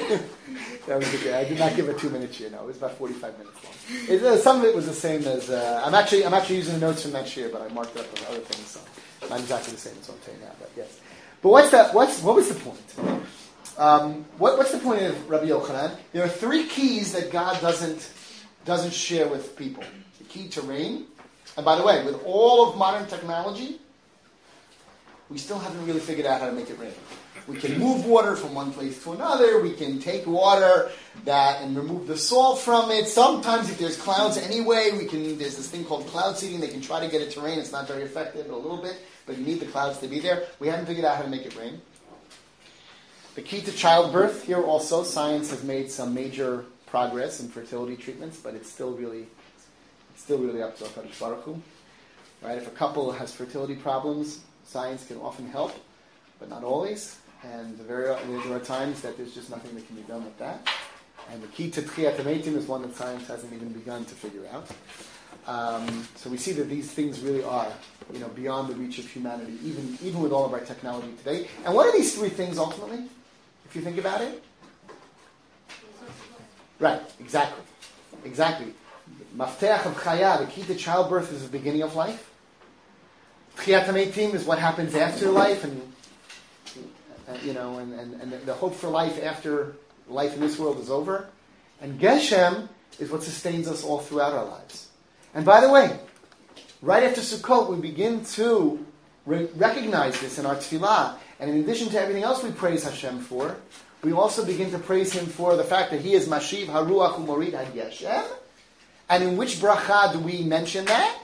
I did not give a 2-minute shiur. No, it was about 45 minutes long. Some of it was the same as. I'm actually using the notes from that shiur, but I marked it up with other things, so not exactly the same as what I'm saying now. But yes. But what was the point? What's the point of Rabbi Yochanan? There are 3 keys that God doesn't share with people. The key to rain. And by the way, with all of modern technology, we still haven't really figured out how to make it rain. We can move water from one place to another. We can take water and remove the salt from it. Sometimes if there's clouds anyway, there's this thing called cloud seeding. They can try to get it to rain. It's not very effective, but a little bit. But you need the clouds to be there. We haven't figured out how to make it rain. The key to childbirth. Here also, science has made some major progress in fertility treatments, but it's still really up to HaKadosh Baruch Hu. Right? If a couple has fertility problems, science can often help, but not always. And there are times that there's just nothing that can be done with that. And the key to Tchiyat HaMeitim is one that science hasn't even begun to figure out. So we see that these things really are, beyond the reach of humanity, even with all of our technology today. And what are these 3 things ultimately, if you think about it? Right, exactly. Mafteach of Chaya, the key to childbirth, is the beginning of life. Tchiyat HaMeitim is what happens after life, and the hope for life after life in this world is over. And Geshem is what sustains us all throughout our lives. And by the way, right after Sukkot, we begin to recognize this in our tefillah. And in addition to everything else we praise Hashem for, we also begin to praise Him for the fact that He is Mashiv Haruach Umorid HaGeshem. And in which bracha do we mention that?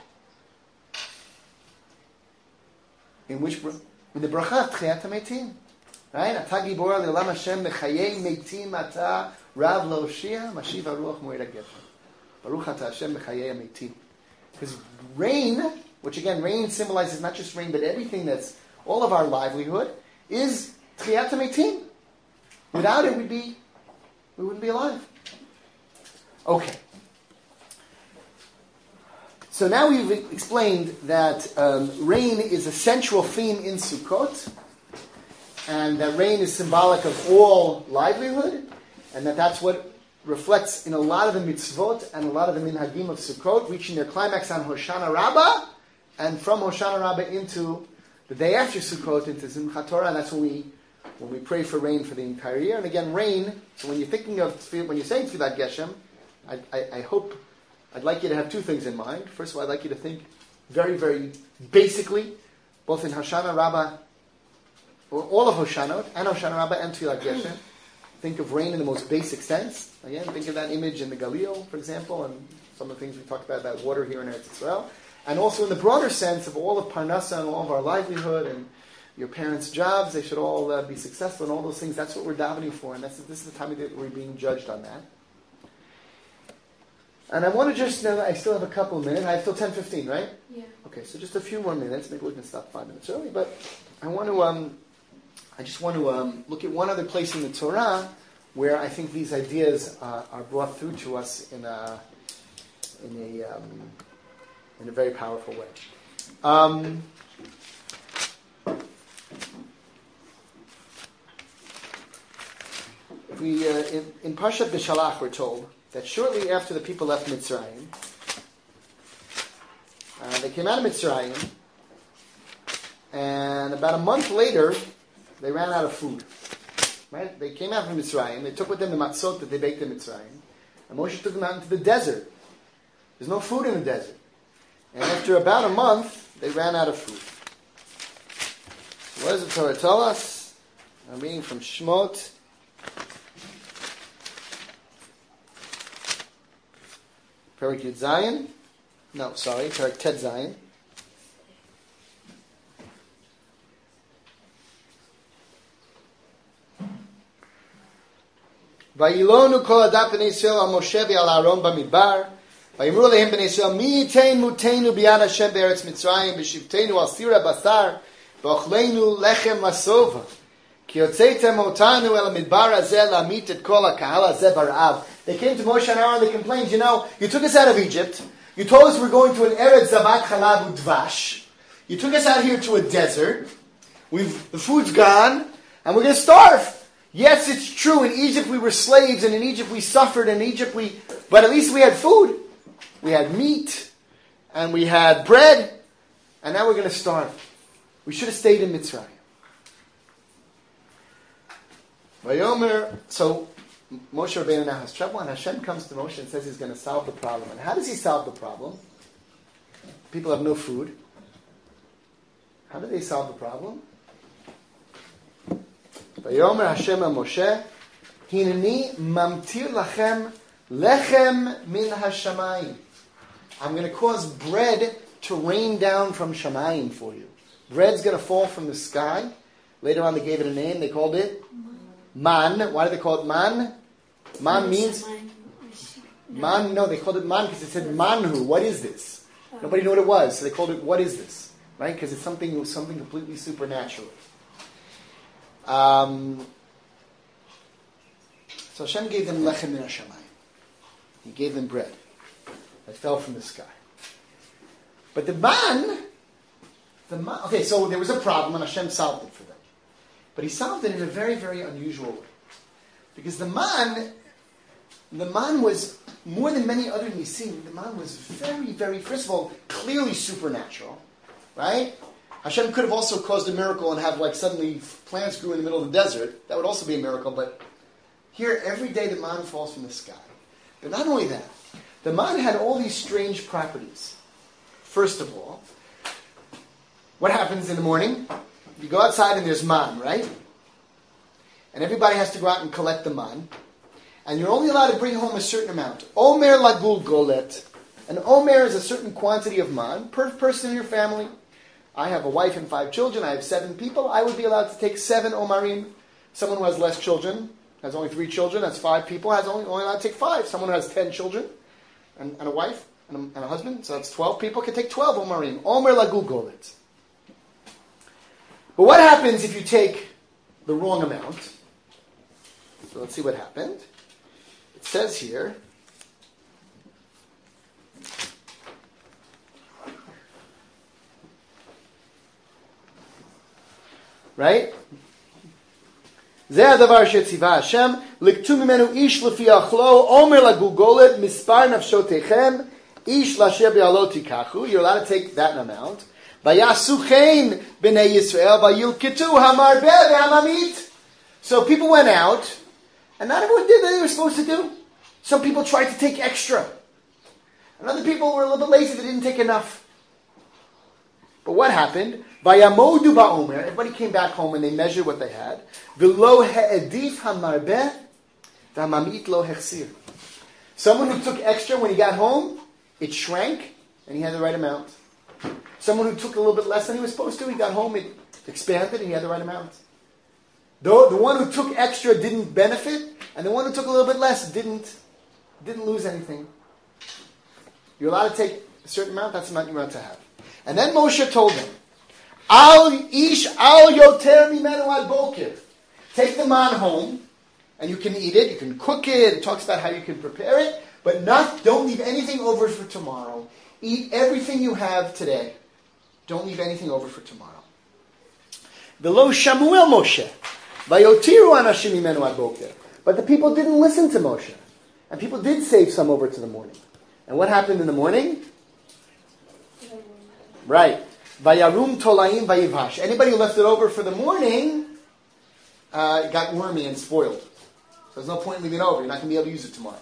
In the bracha Tchiyat HaMeitim. Right? Ata Gibor Le'olam Hashem Mechayei Meitim Ata Rav Lo'oshia Mashiv Haruach Umorid HaGeshem. Baruch Ata Hashem Mechayei Meitim. Because rain, which again, rain symbolizes not just rain, but everything that's all of our livelihood, is Tchiyat HaMeitim. Without it, we wouldn't be alive. Okay. So now we've explained that rain is a central theme in Sukkot, and that rain is symbolic of all livelihood, and that's what reflects in a lot of the mitzvot and a lot of the minhagim of Sukkot, reaching their climax on Hoshana Rabbah, and from Hoshana Rabbah into the day after Sukkot into Simchat Torah, and that's when we pray for rain for the entire year. And again, rain. So when you're thinking of when you're saying Tfilat Geshem, I'd like you to have two things in mind. First of all, I'd like you to think very, very basically, both in Hoshana Rabbah, or all of Hoshanot, and Hoshana Rabbah, and Tfilat Geshem. Think of rain in the most basic sense. Again, think of that image in the Galil, for example, and some of the things we talked about water here in Eretz Yisrael. And also in the broader sense of all of Parnasa and all of our livelihood and your parents' jobs, they should all be successful and all those things. That's what we're davening for, and this is the time that we're being judged on that. And I want to just know that I still have a couple of minutes. I have still 10:15, right? Yeah. Okay, so just a few more minutes. Maybe we can stop 5 minutes early. But I just want to look at one other place in the Torah where I think these ideas are brought through to us in a very powerful way. In Parshat B'Shalach, we're told that shortly after the people left Mitzrayim, they came out of Mitzrayim, and about a month later, they ran out of food. Right? They came out from Mitzrayim. They took with them the matzot that they baked in Mitzrayim, and Moshe took them out into the desert. There's no food in the desert, and after about a month, they ran out of food. So what does the Torah tell us? I'm reading from Shmot. Perek Yud Zayin. No, sorry, Perek Tet Zayin. Vayilonu kol adat b'nei Yisrael al Moshe v'al Aaron b'midbar. Vayimru lehem b'nei Yisrael mi yitein mutenu b'yad Hashem be'eretz Mitzrayim b'shivtenu al sira basar v'ochlenu lechem masova. Ki yotzeitem otanu el midbar hazeh la'amit et kol ha'kahal hazeh bar'av. They came to Moshe and Aaron, they complained, you took us out of Egypt, you told us we're going to an Eretz Zavat Chalav Udvash, you took us out here to a desert, the food's gone, and we're going to starve. Yes, it's true, in Egypt we were slaves, and in Egypt we suffered, but at least we had food. We had meat, and we had bread, and now we're going to starve. We should have stayed in Mitzrayim. So Moshe Rabbeinu now has trouble, and Hashem comes to Moshe and says he's going to solve the problem. And how does he solve the problem? People have no food. How do they solve the problem? Vayomer Hashem el Moshe, Hineni mamtir lachem lechem min hashamayim. I'm going to cause bread to rain down from Shamayim for you. Bread's going to fall from the sky. Later on they gave it a name. They called it man. Why do they call it man? Man means man. No, they called it man because it said manhu. What is this? Nobody knew what it was, so they called it what is this? Right? Because it's something completely supernatural. So Hashem gave them lechem min hashamayim. He gave them bread that fell from the sky. But the man. Okay, so there was a problem, and Hashem solved it for them. But He solved it in a very, very unusual way, because the man was more than many other nisim. The man was very, very, first of all, clearly supernatural, right? Hashem could have also caused a miracle and have suddenly plants grew in the middle of the desert. That would also be a miracle. But here, every day the man falls from the sky. But not only that, the man had all these strange properties. First of all, what happens in the morning? You go outside and there's man, right? And everybody has to go out and collect the man. And you're only allowed to bring home a certain amount. Omer lagul golet. An omer is a certain quantity of man per person in your family. I have a wife and 5 children. I have 7 people. I would be allowed to take 7 omarim. Someone who has less children, has only 3 children, that's 5 people, has only allowed to take 5. Someone who has 10 children and a wife and a husband, so that's 12 people, can take 12 omarim. Omer lagul golet. But what happens if you take the wrong amount? So let's see what happened. It says here, right? זה הדבר שציווה השם, לקטו ממנו איש לפי אכלו, אומר לגולגולת, מספר נפשותיכם, איש לאשר בעלו תיקחו. You're allowed to take that amount. Vayasu chen b'nei Yisrael vayilkitu hamarbeh v'hamamit. So people went out, and not everyone did what they were supposed to do. Some people tried to take extra. And other people were a little bit lazy, they didn't take enough. But what happened? Vayamodu ba'omer, everybody came back home and they measured what they had. V'lo he'edif hamarbeh v'hamamit lo hechsir. Someone who took extra when he got home, it shrank, and he had the right amount. Someone who took a little bit less than he was supposed to, he got home, it expanded, and he had the right amount. The one who took extra didn't benefit, and the one who took a little bit less didn't lose anything. You're allowed to take a certain amount, that's the amount you're allowed to have. And then Moshe told them, Al ish al yoter mimenu ad boker. Take the man home, and you can eat it, you can cook it, it talks about how you can prepare it, but don't leave anything over for tomorrow. Eat everything you have today. Don't leave anything over for tomorrow. V'lo shamuel Moshe. Vayotiru anashim mimenu ad boker. But the people didn't listen to Moshe. And people did save some over to the morning. And what happened in the morning? Right. Vayarum tolaim vayivash. Anybody who left it over for the morning got wormy and spoiled. So there's no point in leaving it over. You're not going to be able to use it tomorrow.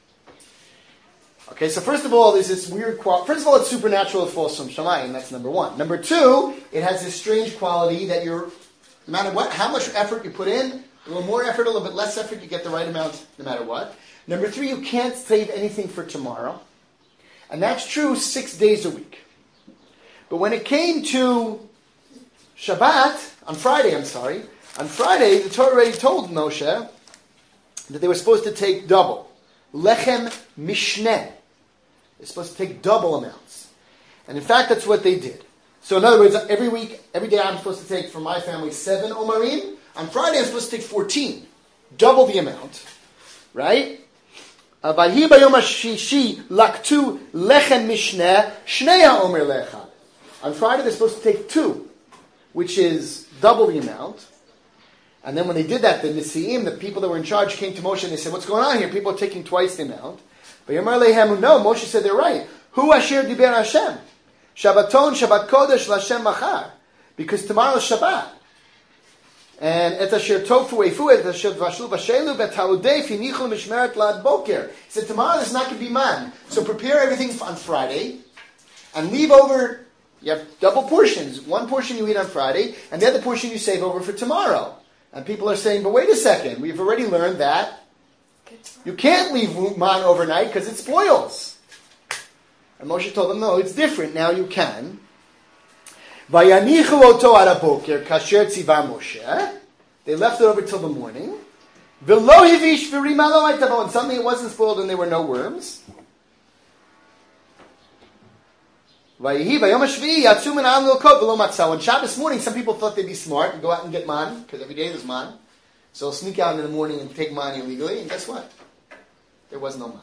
Okay, so first of all, there's this weird quality. First of all, it's supernatural, it falls from Shamayim. That's number one. Number two, it has this strange quality that no matter how much effort you put in, a little more effort, a little bit less effort, you get the right amount no matter what. Number three, you can't save anything for tomorrow. And that's true 6 days a week. But when it came to on Friday, the Torah already told Moshe that they were supposed to take double. Lechem mishneh. They're supposed to take double amounts. And in fact, that's what they did. So in other words, every day I'm supposed to take, for my family, 7 omarim. On Friday, I'm supposed to take 14. Double the amount. Right? Vayhi bayom hashishi laktu lechem mishneh shnei ha'omer lechad. On Friday, they're supposed to take 2, which is double the amount. And then when they did that, the Nisi'im, the people that were in charge, came to Moshe and they said, what's going on here? People are taking twice the amount. But Yamar Lehem, no, Moshe said they're right. Hu asher diber Hashem. Shabbaton, Shabbat Kodesh, Lashem Machar. Because tomorrow is Shabbat. And et asher tofu efu, et asher vashlu vashelu, bet haudei finichu mishmeret lad boker. He said, tomorrow there's not going to be man. So prepare everything on Friday, and leave over, you have double portions. One portion you eat on Friday, and the other portion you save over for tomorrow. And people are saying, but wait a second, we've already learned that you can't leave man overnight because it spoils. And Moshe told them, no, it's different. Now you can. Vayanichu oto ad haboker kasher tziva Moshe. They left it over till the morning. V'lo hivish v'rima lo hayta bo. And suddenly it wasn't spoiled and there were no worms. Vayihi vayom hashvi'i yatzu min ha'am lilkot v'lo matzah. On Shabbos morning, some people thought they'd be smart and go out and get man, because every day there's man. So they'll sneak out in the morning and take man illegally, and guess what? There was no man.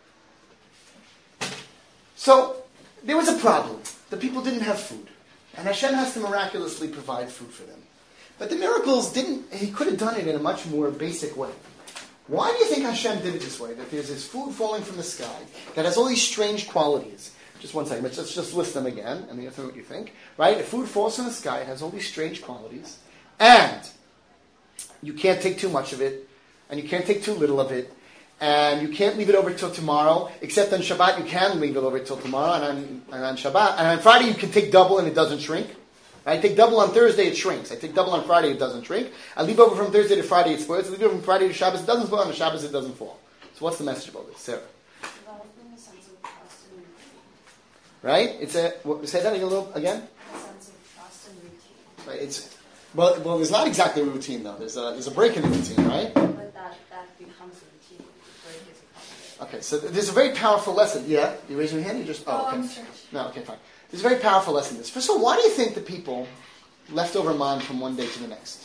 So, there was a problem. The people didn't have food. And Hashem has to miraculously provide food for them. But the miracles he could have done it in a much more basic way. Why do you think Hashem did it this way? That there's this food falling from the sky that has all these strange qualities. Just one second, let's just list them again, and you tell me what you think. Right? If food falls from the sky, it has all these strange qualities. And you can't take too much of it, and you can't take too little of it, and you can't leave it over till tomorrow, except on Shabbat you can leave it over till tomorrow, and on Shabbat, and on Friday you can take double and it doesn't shrink. I take double on Thursday, it shrinks. I take double on Friday, it doesn't shrink. I leave over from Thursday to Friday, it spoils. I leave over from Friday to Shabbos, it doesn't fall. On the Shabbos, it doesn't fall. So what's the message about this, Sarah? Developing a sense of trust and routine. Right? Say that again? A sense of trust and routine. Right? Well, there's not exactly a routine though. There's a break in the routine, right? But that becomes a routine. The break is a part of it. Okay, so there's a very powerful lesson. Yeah? You raise your hand? You just... Oh, okay. I'm sorry. No, okay, fine. There's a very powerful lesson in this. First of all, why do you think the people left over man from one day to the next?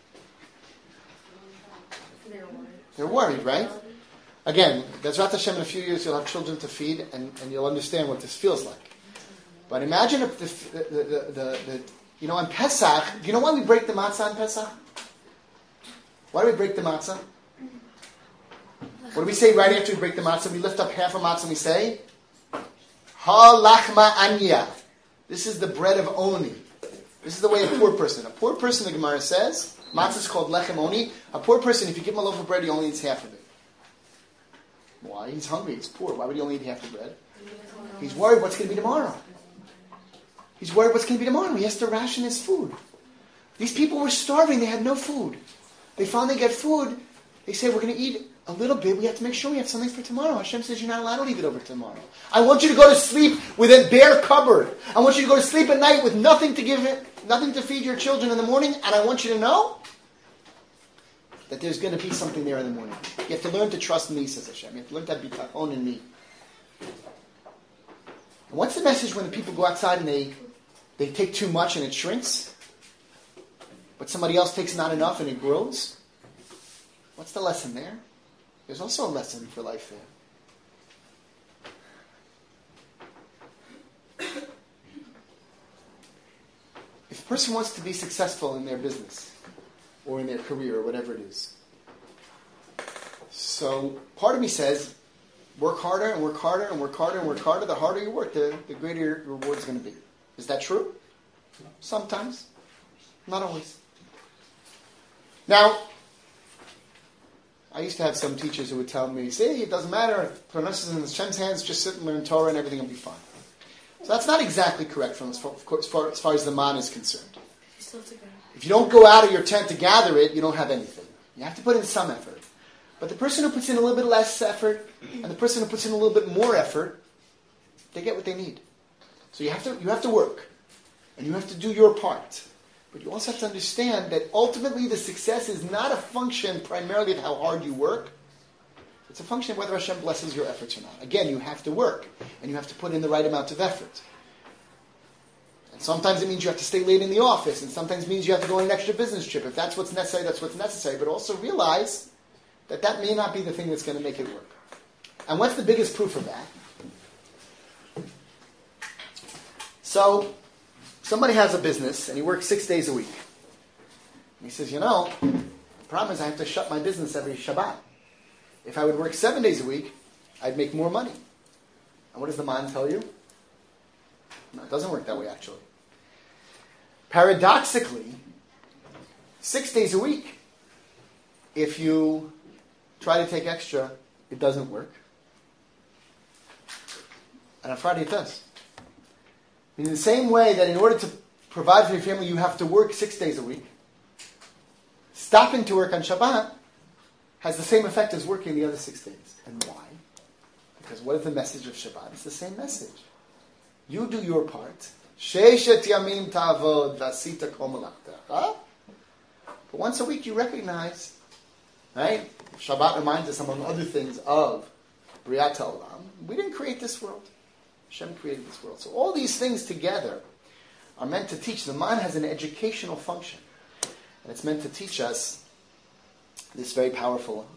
They're worried. They're worried, right? Again, Bezrat Hashem, in a few years you'll have children to feed and you'll understand what this feels like. But imagine if on Pesach, do you know why we break the matzah on Pesach? Why do we break the matzah? What do we say right after we break the matzah? We lift up half a matzah and we say, Ha lachma anya. This is the bread of oni. This is the way a poor person. A poor person, the Gemara says, matzah is called lechem oni. A poor person, if you give him a loaf of bread, he only eats half of it. Why? He's hungry. He's poor. Why would he only eat half the bread? He's worried what's going to be tomorrow. He's worried what's going to be tomorrow. He has to ration his food. These people were starving. They had no food. They finally get food. They say, we're going to eat a little bit. We have to make sure we have something for tomorrow. Hashem says you're not allowed to leave it over tomorrow. I want you to go to sleep with a bare cupboard. I want you to go to sleep at night with nothing to give it, nothing to feed your children in the morning. And I want you to know that there's going to be something there in the morning. You have to learn to trust me, says Hashem. You have to learn to have bitachon in me. And what's the message when the people go outside and they take too much and it shrinks? But somebody else takes not enough and it grows? What's the lesson there? There's also a lesson for life there. If a person wants to be successful in their business or in their career or whatever it is, so part of me says, work harder and work harder and work harder and work harder. The harder you work, the greater your reward is going to be. Is that true? Sometimes. Not always. Now, I used to have some teachers who would tell me, see, it doesn't matter. Parnassus is in Hashem's hands, just sit and learn Torah and everything will be fine. So that's not exactly correct as far as the man is concerned. If you don't go out of your tent to gather it, you don't have anything. You have to put in some effort. But the person who puts in a little bit less effort and the person who puts in a little bit more effort, they get what they need. So you have to work. And you have to do your part. But you also have to understand that ultimately the success is not a function primarily of how hard you work. It's a function of whether Hashem blesses your efforts or not. Again, you have to work. And you have to put in the right amount of effort. And sometimes it means you have to stay late in the office. And sometimes it means you have to go on an extra business trip. If that's what's necessary, that's what's necessary. But also realize that that may not be the thing that's going to make it work. And what's the biggest proof of that? So, somebody has a business and he works 6 days a week. And he says, the problem is I have to shut my business every Shabbat. If I would work 7 days a week, I'd make more money. And what does the man tell you? No, it doesn't work that way, actually. Paradoxically, 6 days a week, if you try to take extra, it doesn't work. And on Friday it does. In the same way that in order to provide for your family, you have to work 6 days a week, stopping to work on Shabbat has the same effect as working the other 6 days. And why? Because what is the message of Shabbat? It's the same message. You do your part. Sheishet yamim ta'avod v'asita kol malachta. But once a week you recognize, right? Shabbat reminds us, among other things, of Briat Ha'olam. We didn't create this world. Hashem created this world. So all these things together are meant to teach. The man has an educational function. And it's meant to teach us this very powerful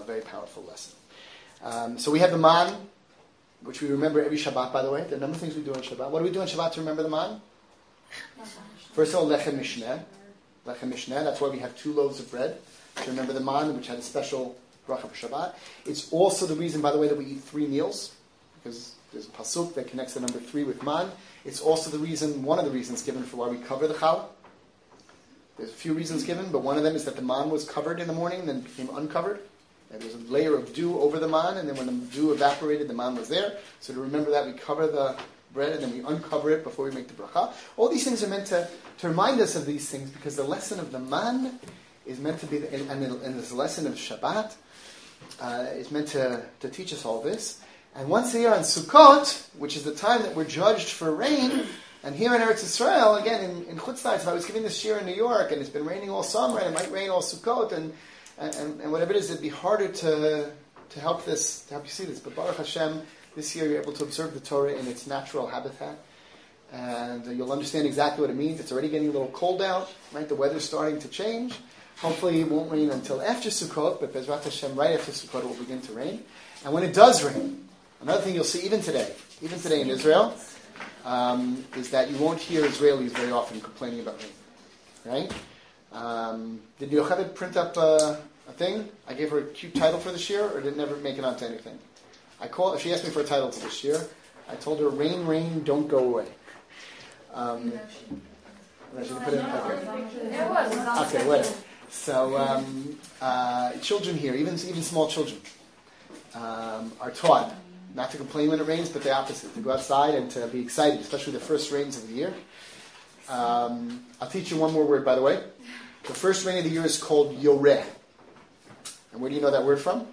lesson. So we have the man, which we remember every Shabbat, by the way. There are a number of things we do on Shabbat. What do we do on Shabbat to remember the man? First of all, Lechem Mishneh. Lechem Mishneh, that's why we have 2 loaves of bread. To remember the man, which had a special bracha for Shabbat. It's also the reason, by the way, that we eat 3 meals. Because there's a pasuk that connects the number 3 with man. It's also one of the reasons given for why we cover the challah. There's a few reasons given, but one of them is that the man was covered in the morning, then became uncovered. And there was a layer of dew over the man, and then when the dew evaporated, the man was there. So to remember that, we cover the bread, and then we uncover it before we make the bracha. All these things are meant to remind us of these things, because the lesson of the man is meant to be, and this lesson of Shabbat is meant to teach us all this. And once a year on Sukkot, which is the time that we're judged for rain, and here in Eretz Yisrael, again in Chutz La'aretz, if I was giving this year in New York, and it's been raining all summer, and it might rain all Sukkot, and whatever it is, it'd be harder to help you see this. But Baruch Hashem, this year you're able to observe the Torah in its natural habitat, and you'll understand exactly what it means. It's already getting a little cold out, right? The weather's starting to change. Hopefully it won't rain until after Sukkot, but Bezrat Hashem, right after Sukkot, it will begin to rain. And when it does rain, another thing you'll see even today in Israel, is that you won't hear Israelis very often complaining about rain. Right? Did Yocheved print up a thing? I gave her a cute title for this year, or did it never make it onto anything? She asked me for a title for this year. I told her, Rain, Rain, Don't Go Away. Unless you put it, okay. There was. Okay, whatever. So, children here, even small children, are taught not to complain when it rains, but the opposite, to go outside and to be excited, especially the first rains of the year. I'll teach you one more word, by the way. The first rain of the year is called Yoreh. And where do you know that word from?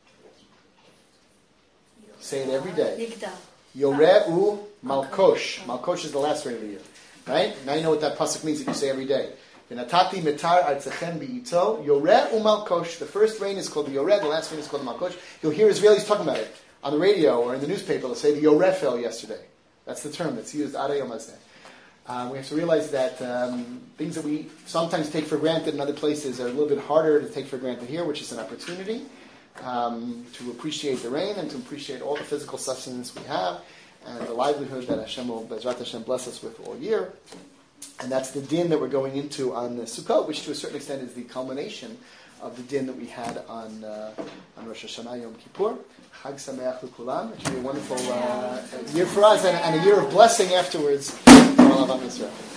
Say it every day. Yigdal. Yoreh u Malkosh. Malkosh is the last rain of the year. Right? Now you know what that pasuk means if you say every day. V'natati mitar artzachem bi'ito Yoreh u Malkosh. The first rain is called the Yoreh, the last rain is called the Malkosh. You'll hear Israelis talking about it on the radio or in the newspaper. They'll say the Yoreh fell yesterday. That's the term that's used. Ada Yom Hazeh. We have to realize that things that we sometimes take for granted in other places are a little bit harder to take for granted here, which is an opportunity to appreciate the rain and to appreciate all the physical sustenance we have and the livelihood that Hashem will, Bezrat Hashem, bless us with all year. And that's the din that we're going into on the Sukkot, which to a certain extent is the culmination of the din that we had on Rosh Hashanah Yom Kippur. Chag Sameach L'Kulam. It should be a wonderful year for us and a year of blessing afterwards. All of Am Yisrael.